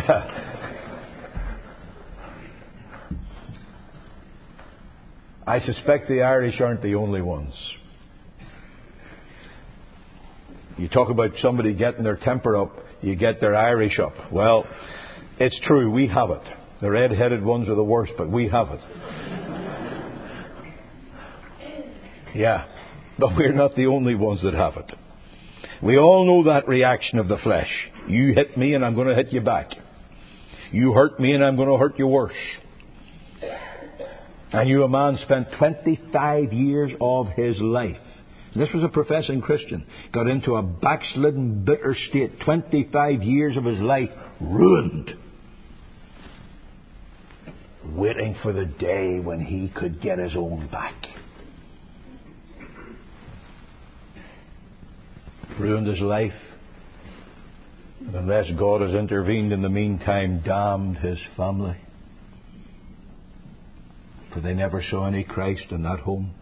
I suspect the Irish aren't the only ones. You talk about somebody getting their temper up, you get their Irish up. Well, it's true, we have it. The red-headed ones are the worst, but we have it. Yeah, but we're not the only ones that have it. We all know that reaction of the flesh. You hit me and I'm going to hit you back. You hurt me and I'm going to hurt you worse. I knew a man spent 25 years of his life. This was a professing Christian. Got into a backslidden, bitter state. 25 years of his life ruined. Waiting for the day when he could get his own back. Ruined his life. And unless God has intervened in the meantime, damned his family. For they never saw any Christ in that home.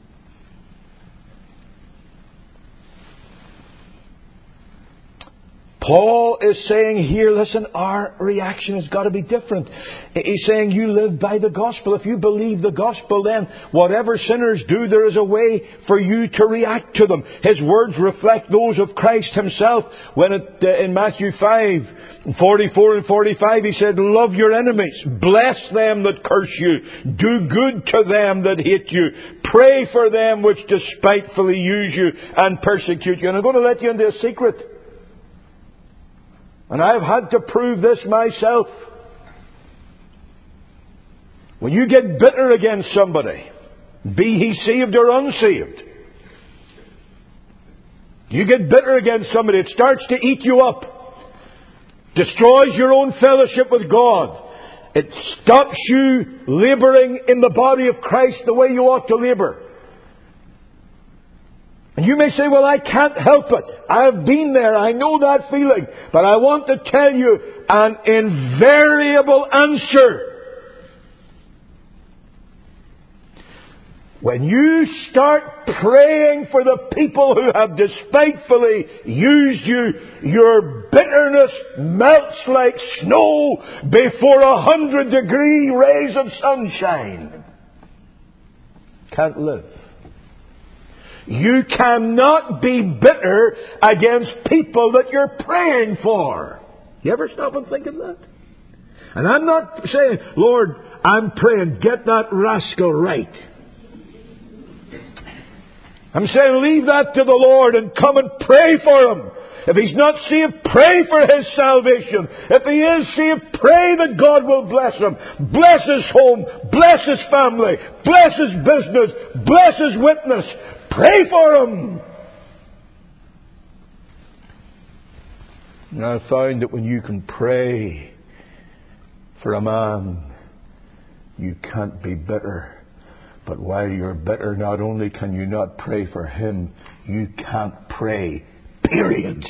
Paul is saying here, listen, our reaction has got to be different. He's saying you live by the gospel. If you believe the gospel, then whatever sinners do, there is a way for you to react to them. His words reflect those of Christ himself. When in Matthew 5:44 and 45, he said, love your enemies. Bless them that curse you. Do good to them that hate you. Pray for them which despitefully use you and persecute you. And I'm going to let you into a secret. And I've had to prove this myself. When you get bitter against somebody, be he saved or unsaved, you get bitter against somebody, it starts to eat you up. Destroys your own fellowship with God. It stops you labouring in the body of Christ the way you ought to labour. And you may say, well, I can't help it. I've been there. I know that feeling. But I want to tell you an invariable answer. When you start praying for the people who have despitefully used you, your bitterness melts like snow before 100-degree rays of sunshine. Can't live. You cannot be bitter against people that you're praying for. You ever stop and think of that? And I'm not saying, Lord, I'm praying, get that rascal right. I'm saying, leave that to the Lord and come and pray for him. If he's not saved, pray for his salvation. If he is saved, pray that God will bless him. Bless his home. Bless his family. Bless his business. Bless his witness. Pray for him. And I found that when you can pray for a man, you can't be bitter. But while you're bitter, not only can you not pray for him, you can't pray. Period.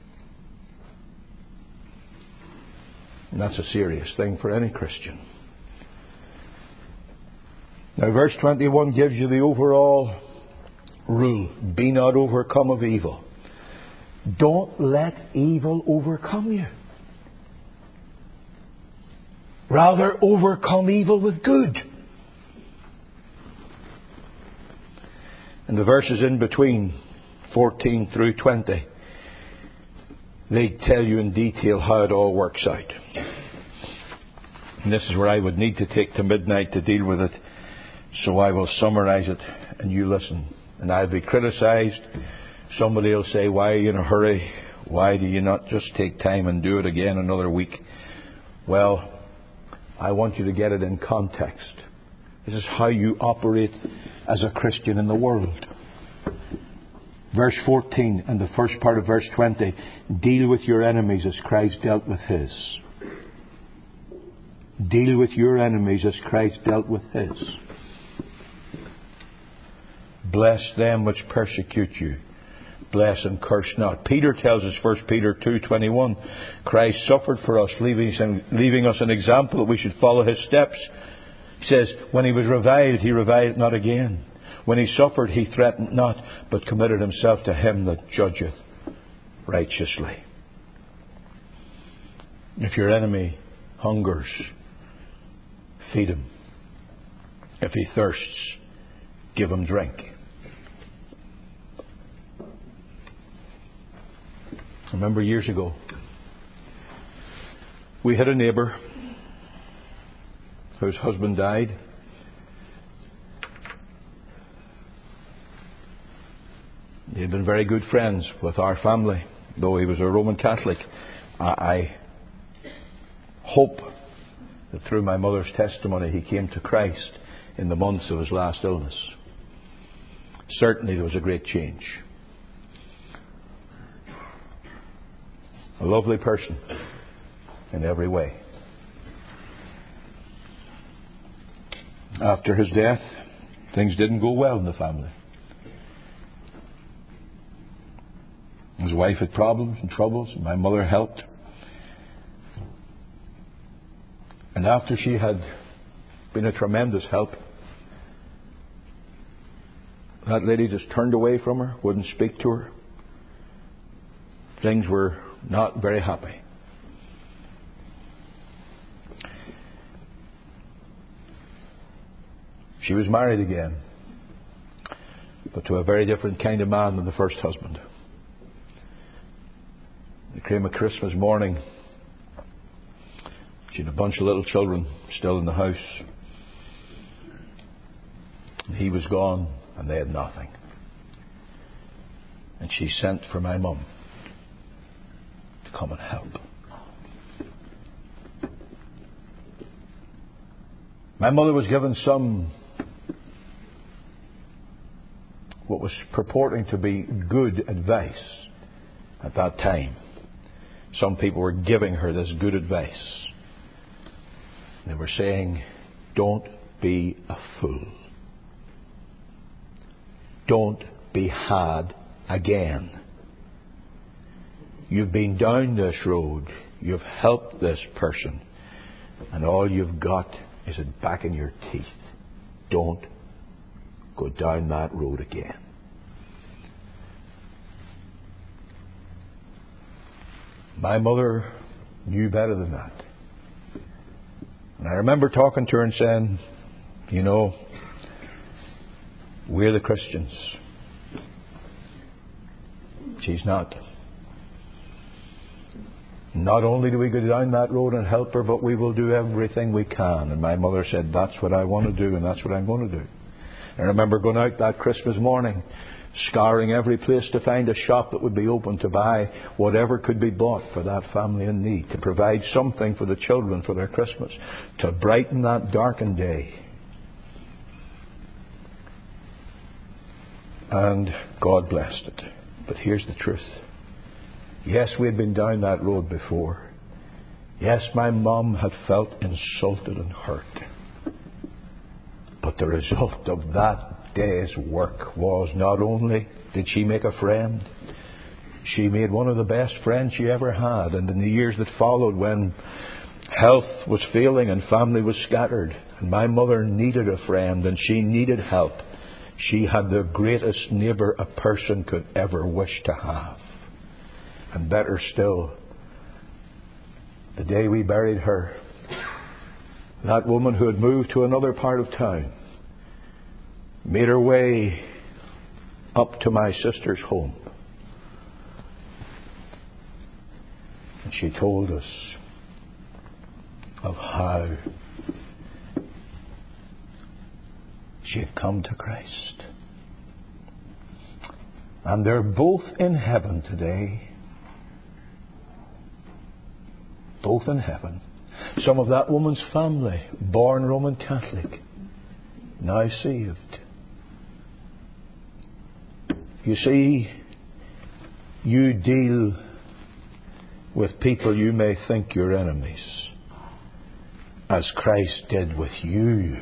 And that's a serious thing for any Christian. Now, verse 21 gives you the overall rule. Be not overcome of evil. Don't let evil overcome you. Rather, overcome evil with good. And the verses in between, 14 through 20, they tell you in detail how it all works out. And this is where I would need to take to midnight to deal with it. So I will summarize it and you listen. And I'll be criticized. Somebody will say, why are you in a hurry? Why do you not just take time and do it again another week? Well, I want you to get it in context. This is how you operate as a Christian in the world. Verse 14 and the first part of verse 20. Deal with your enemies as Christ dealt with his. Deal with your enemies as Christ dealt with His. Bless them which persecute you. Bless and curse not. Peter tells us, 1 Peter 2:21, Christ suffered for us, leaving us an example that we should follow His steps. He says, when He was reviled, He reviled not again. When He suffered, He threatened not, but committed Himself to Him that judgeth righteously. If your enemy hungers, feed him. If he thirsts, give him drink. I remember years ago, we had a neighbour whose husband died. He had been very good friends with our family, though he was a Roman Catholic. I hope that through my mother's testimony he came to Christ in the months of his last illness. Certainly there was a great change. A lovely person in every way. After his death, things didn't go well in the family. His wife had problems and troubles, and my mother helped. And after she had been a tremendous help, that lady just turned away from her, wouldn't speak to her. Things were not very happy. She was married again, but to a very different kind of man than the first husband. It came a Christmas morning. She had a bunch of little children still in the house. He was gone and they had nothing. And she sent for my mum to come and help. My mother was given some, what was purporting to be good advice at that time. Some people were giving her this good advice. They were saying, don't be a fool. Don't be had again. You've been down this road. You've helped this person. And all you've got is it back in your teeth. Don't go down that road again. My mother knew better than that. And I remember talking to her and saying, you know, we're the Christians. She's not. Not only do we go down that road and help her, but we will do everything we can. And my mother said, that's what I want to do, and that's what I'm going to do. I remember going out that Christmas morning, scouring every place to find a shop that would be open to buy whatever could be bought for that family in need, to provide something for the children for their Christmas, to brighten that darkened day. And God blessed it. But here's the truth. Yes, we had been down that road before. Yes, my mum had felt insulted and hurt. But the result of that day's work was not only did she make a friend, she made one of the best friends she ever had. And in the years that followed, when health was failing and family was scattered, and my mother needed a friend and she needed help, she had the greatest neighbour a person could ever wish to have. And better still, the day we buried her, that woman who had moved to another part of town made her way up to my sister's home. And she told us of how she had come to Christ. And they're both in heaven today. Both in heaven. Some of that woman's family, born Roman Catholic, now saved. You see, you deal with people you may think your enemies. as Christ did with you.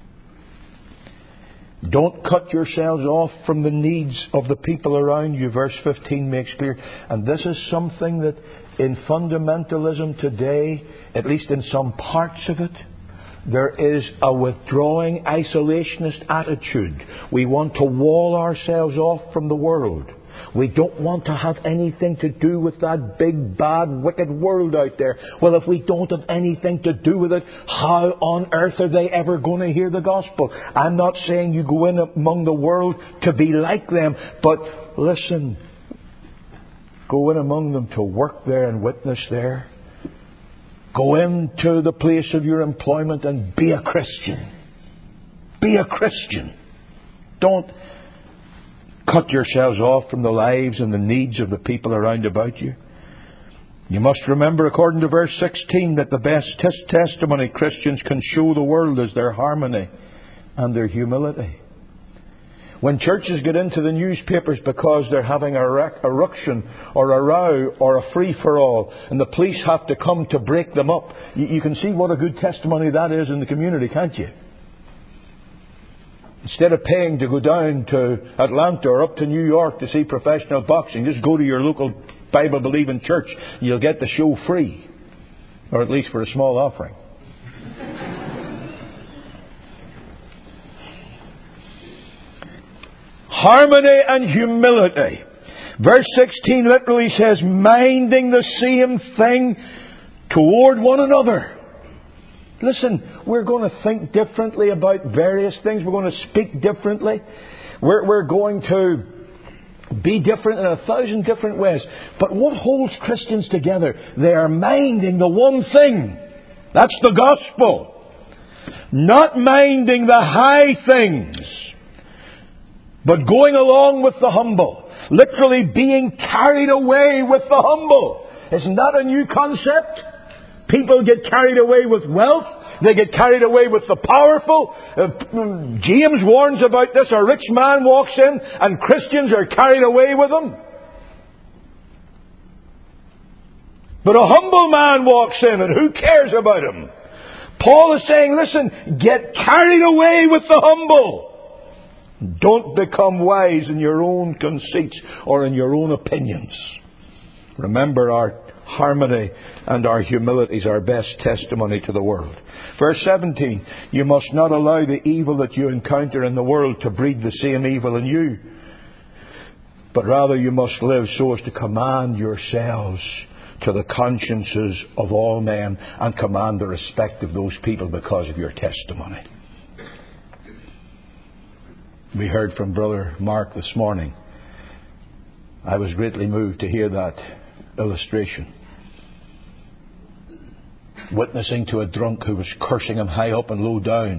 Don't cut yourselves off from the needs of the people around you, verse 15 makes clear. And this is something that in fundamentalism today, at least in some parts of it, there is a withdrawing, isolationist attitude. We want to wall ourselves off from the world. We don't want to have anything to do with that big, bad, wicked world out there. Well, if we don't have anything to do with it, how on earth are they ever going to hear the gospel? I'm not saying you go in among the world to be like them, but listen, go in among them to work there and witness there. Go into the place of your employment and be a Christian. Be a Christian. Don't cut yourselves off from the lives and the needs of the people around about you. You must remember, according to verse 16, that the best testimony Christians can show the world is their harmony and their humility. When churches get into the newspapers because they're having a ruction or a row or a free-for-all and the police have to come to break them up, you can see what a good testimony that is in the community, can't you? Instead of paying to go down to Atlanta or up to New York to see professional boxing, just go to your local Bible-believing church. You'll get the show free, or at least for a small offering. Harmony and humility. Verse 16 literally says, minding the same thing toward one another. Listen, we're going to think differently about various things. We're going to speak differently. We're going to be different in 1,000 different ways. But what holds Christians together? They are minding the one thing. That's the gospel. Not minding the high things, but going along with the humble. Literally being carried away with the humble. Isn't that a new concept? People get carried away with wealth. They get carried away with the powerful. James warns about this. A rich man walks in and Christians are carried away with him. But a humble man walks in and who cares about him? Paul is saying, listen, get carried away with the humble. Don't become wise in your own conceits or in your own opinions. Remember, our harmony and our humility is our best testimony to the world. Verse 17, you must not allow the evil that you encounter in the world to breed the same evil in you, but rather you must live so as to command yourselves to the consciences of all men and command the respect of those people because of your testimony. We heard from Brother Mark this morning. I was greatly moved to hear that illustration. Witnessing to a drunk who was cursing him high up and low down.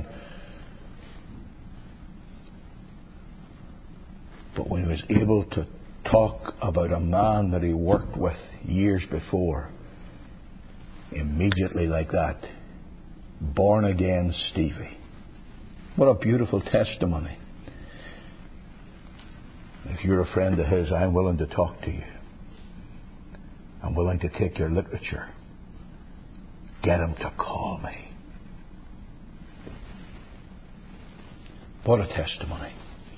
But when he was able to talk about a man that he worked with years before, immediately like that, born again Stevie. What a beautiful testimony. If you're a friend of his, I'm willing to talk to you. I'm willing to take your literature. Get him to call me. What a testimony.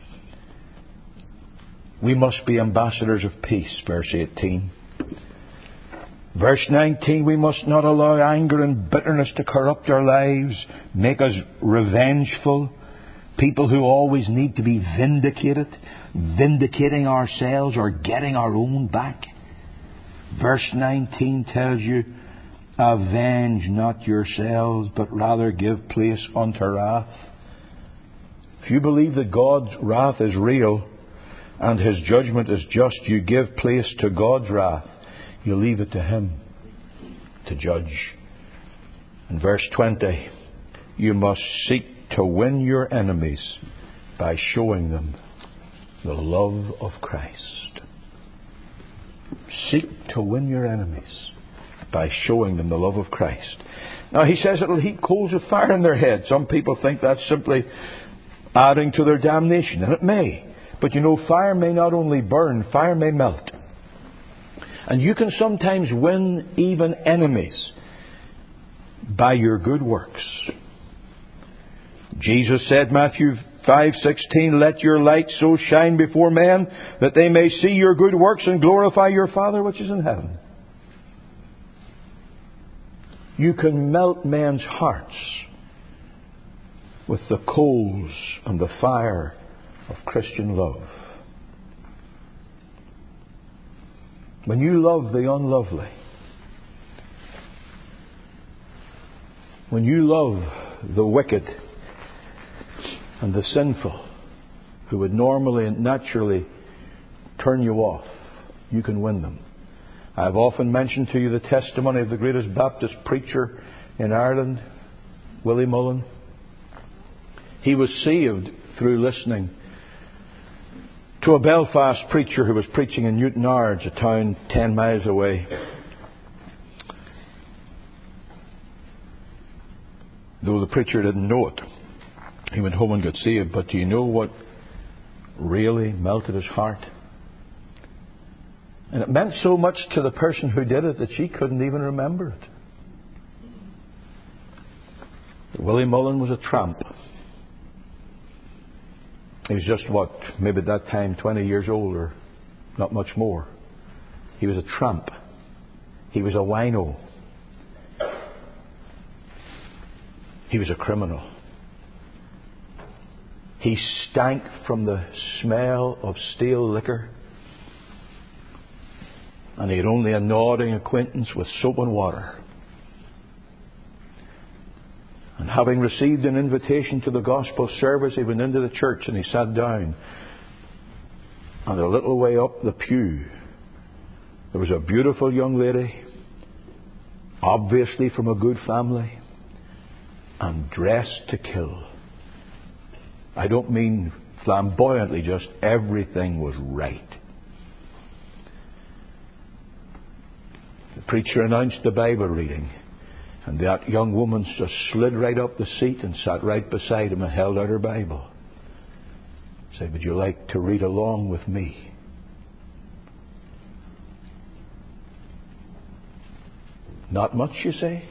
We must be ambassadors of peace, verse 18. Verse 19, we must not allow anger and bitterness to corrupt our lives, make us revengeful, people who always need to be vindicated, vindicating ourselves or getting our own back. Verse 19 tells you, avenge not yourselves, but rather give place unto wrath. If you believe that God's wrath is real and His judgment is just, you give place to God's wrath. You leave it to Him to judge. In verse 20, you must seek to win your enemies by showing them the love of Christ. Seek to win your enemies by showing them the love of Christ. Now he says it'll heap coals of fire in their head. Some people think that's simply adding to their damnation, and it may. But you know, fire may not only burn, fire may melt. And you can sometimes win even enemies by your good works. Jesus said, Matthew 5:16, let your light so shine before men that they may see your good works and glorify your Father which is in heaven. You can melt men's hearts with the coals and the fire of Christian love. When you love the unlovely, when you love the wicked and the sinful who would normally and naturally turn you off, you can win them. I've often mentioned to you the testimony of the greatest Baptist preacher in Ireland, Willie Mullen. He was saved through listening to a Belfast preacher who was preaching in Newtownards, a town 10 miles away. Though the preacher didn't know it, he went home and got saved. But do you know what really melted his heart? And it meant so much to the person who did it that she couldn't even remember it. Willie Mullen was a tramp. He was just, maybe at that time 20 years old or not much more. He was a tramp. He was a wino. He was a criminal. He stank from the smell of stale liquor. And he had only a nodding acquaintance with soap and water. And having received an invitation to the gospel service, he went into the church and he sat down. And a little way up the pew, there was a beautiful young lady, obviously from a good family, and dressed to kill. I don't mean flamboyantly, just everything was right. The preacher announced the Bible reading, and that young woman just slid right up the seat and sat right beside him and held out her Bible. Said, would you like to read along with me? Not much, you say?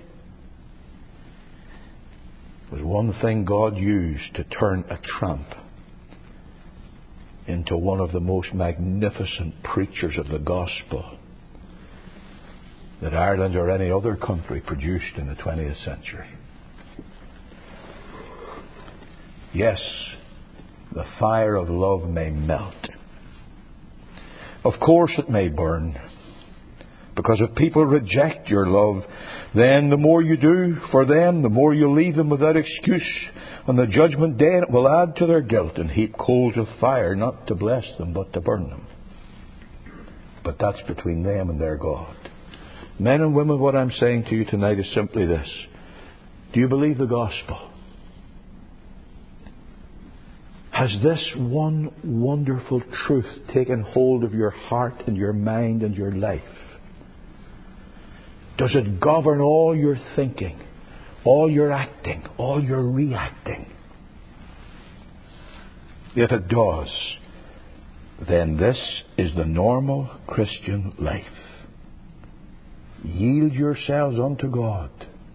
It was one thing God used to turn a tramp into one of the most magnificent preachers of the gospel that Ireland or any other country produced in the 20th century. Yes, the fire of love may melt. Of course it may burn. Because if people reject your love, then the more you do for them, the more you leave them without excuse. On the judgment day, it will add to their guilt and heap coals of fire, not to bless them, but to burn them. But that's between them and their God. Men and women, what I'm saying to you tonight is simply this. Do you believe the gospel? Has this one wonderful truth taken hold of your heart and your mind and your life? Does it govern all your thinking, all your acting, all your reacting? If it does, then this is the normal Christian life. Yield yourselves unto God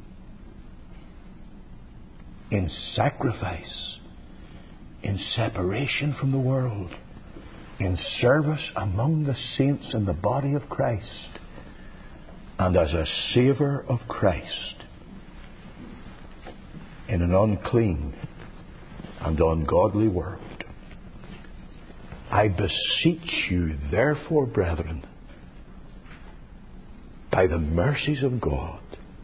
in sacrifice, in separation from the world, in service among the saints in the body of Christ, and as a savour of Christ in an unclean and ungodly world. I beseech you, therefore, brethren, by the mercies of God,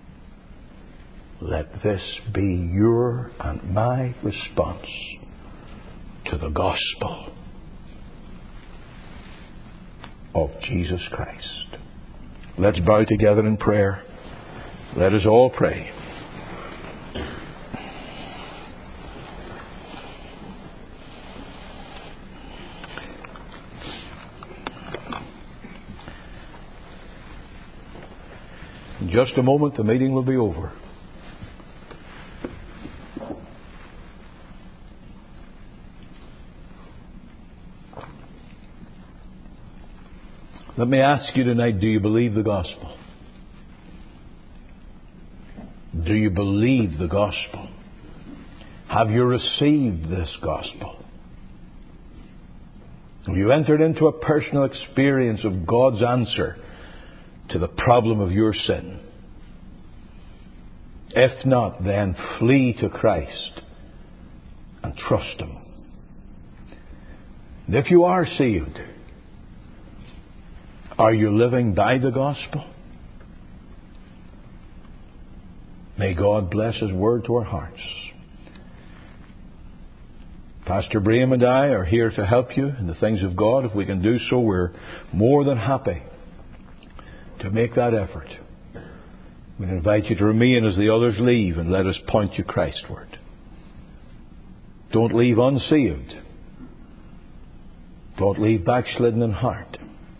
let this be your and my response to the gospel of Jesus Christ. Let's bow together in prayer. Let us all pray. In just a moment, the meeting will be over. Let me ask you tonight, do you believe the gospel? Do you believe the gospel? Have you received this gospel? Have you entered into a personal experience of God's answer to the problem of your sin? If not, then flee to Christ and trust Him. And if you are saved, are you living by the gospel? May God bless His word to our hearts. Pastor Braham and I are here to help you in the things of God. If we can do so, we're more than happy to make that effort. We invite you to remain as the others leave and let us point you Christward. Don't leave unsaved. Don't leave backslidden in heart.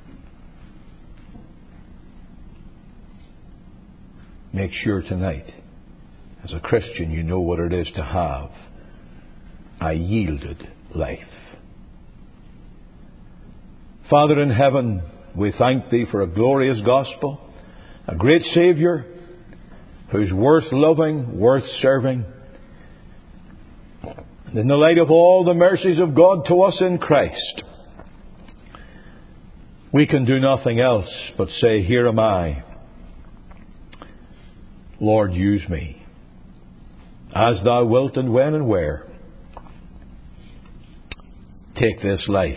Make sure tonight, as a Christian, you know what it is to have a yielded life. Father in heaven, we thank Thee for a glorious gospel, a great Saviour who's worth loving, worth serving. And in the light of all the mercies of God to us in Christ, we can do nothing else but say, here am I. Lord, use me as Thou wilt, and when and where. Take this life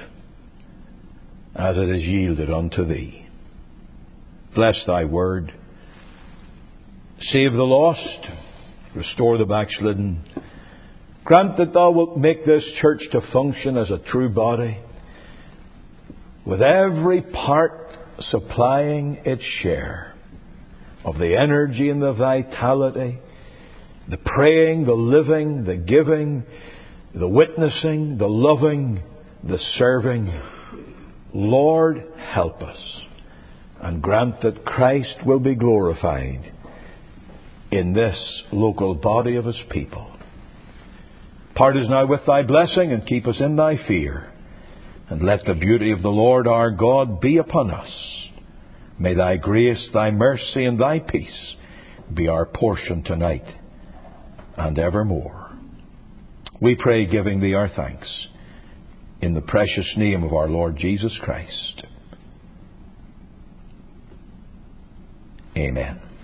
as it is yielded unto Thee. Bless Thy word. Save the lost. Restore the backslidden. Grant that Thou wilt make this church to function as a true body, with every part supplying its share of the energy and the vitality, the praying, the living, the giving, the witnessing, the loving, the serving. Lord, help us, and grant that Christ will be glorified in this local body of His people. Part us now with Thy blessing, and keep us in Thy fear, and let the beauty of the Lord our God be upon us. May Thy grace, Thy mercy, and Thy peace be our portion tonight and evermore. We pray, giving Thee our thanks, in the precious name of our Lord Jesus Christ. Amen.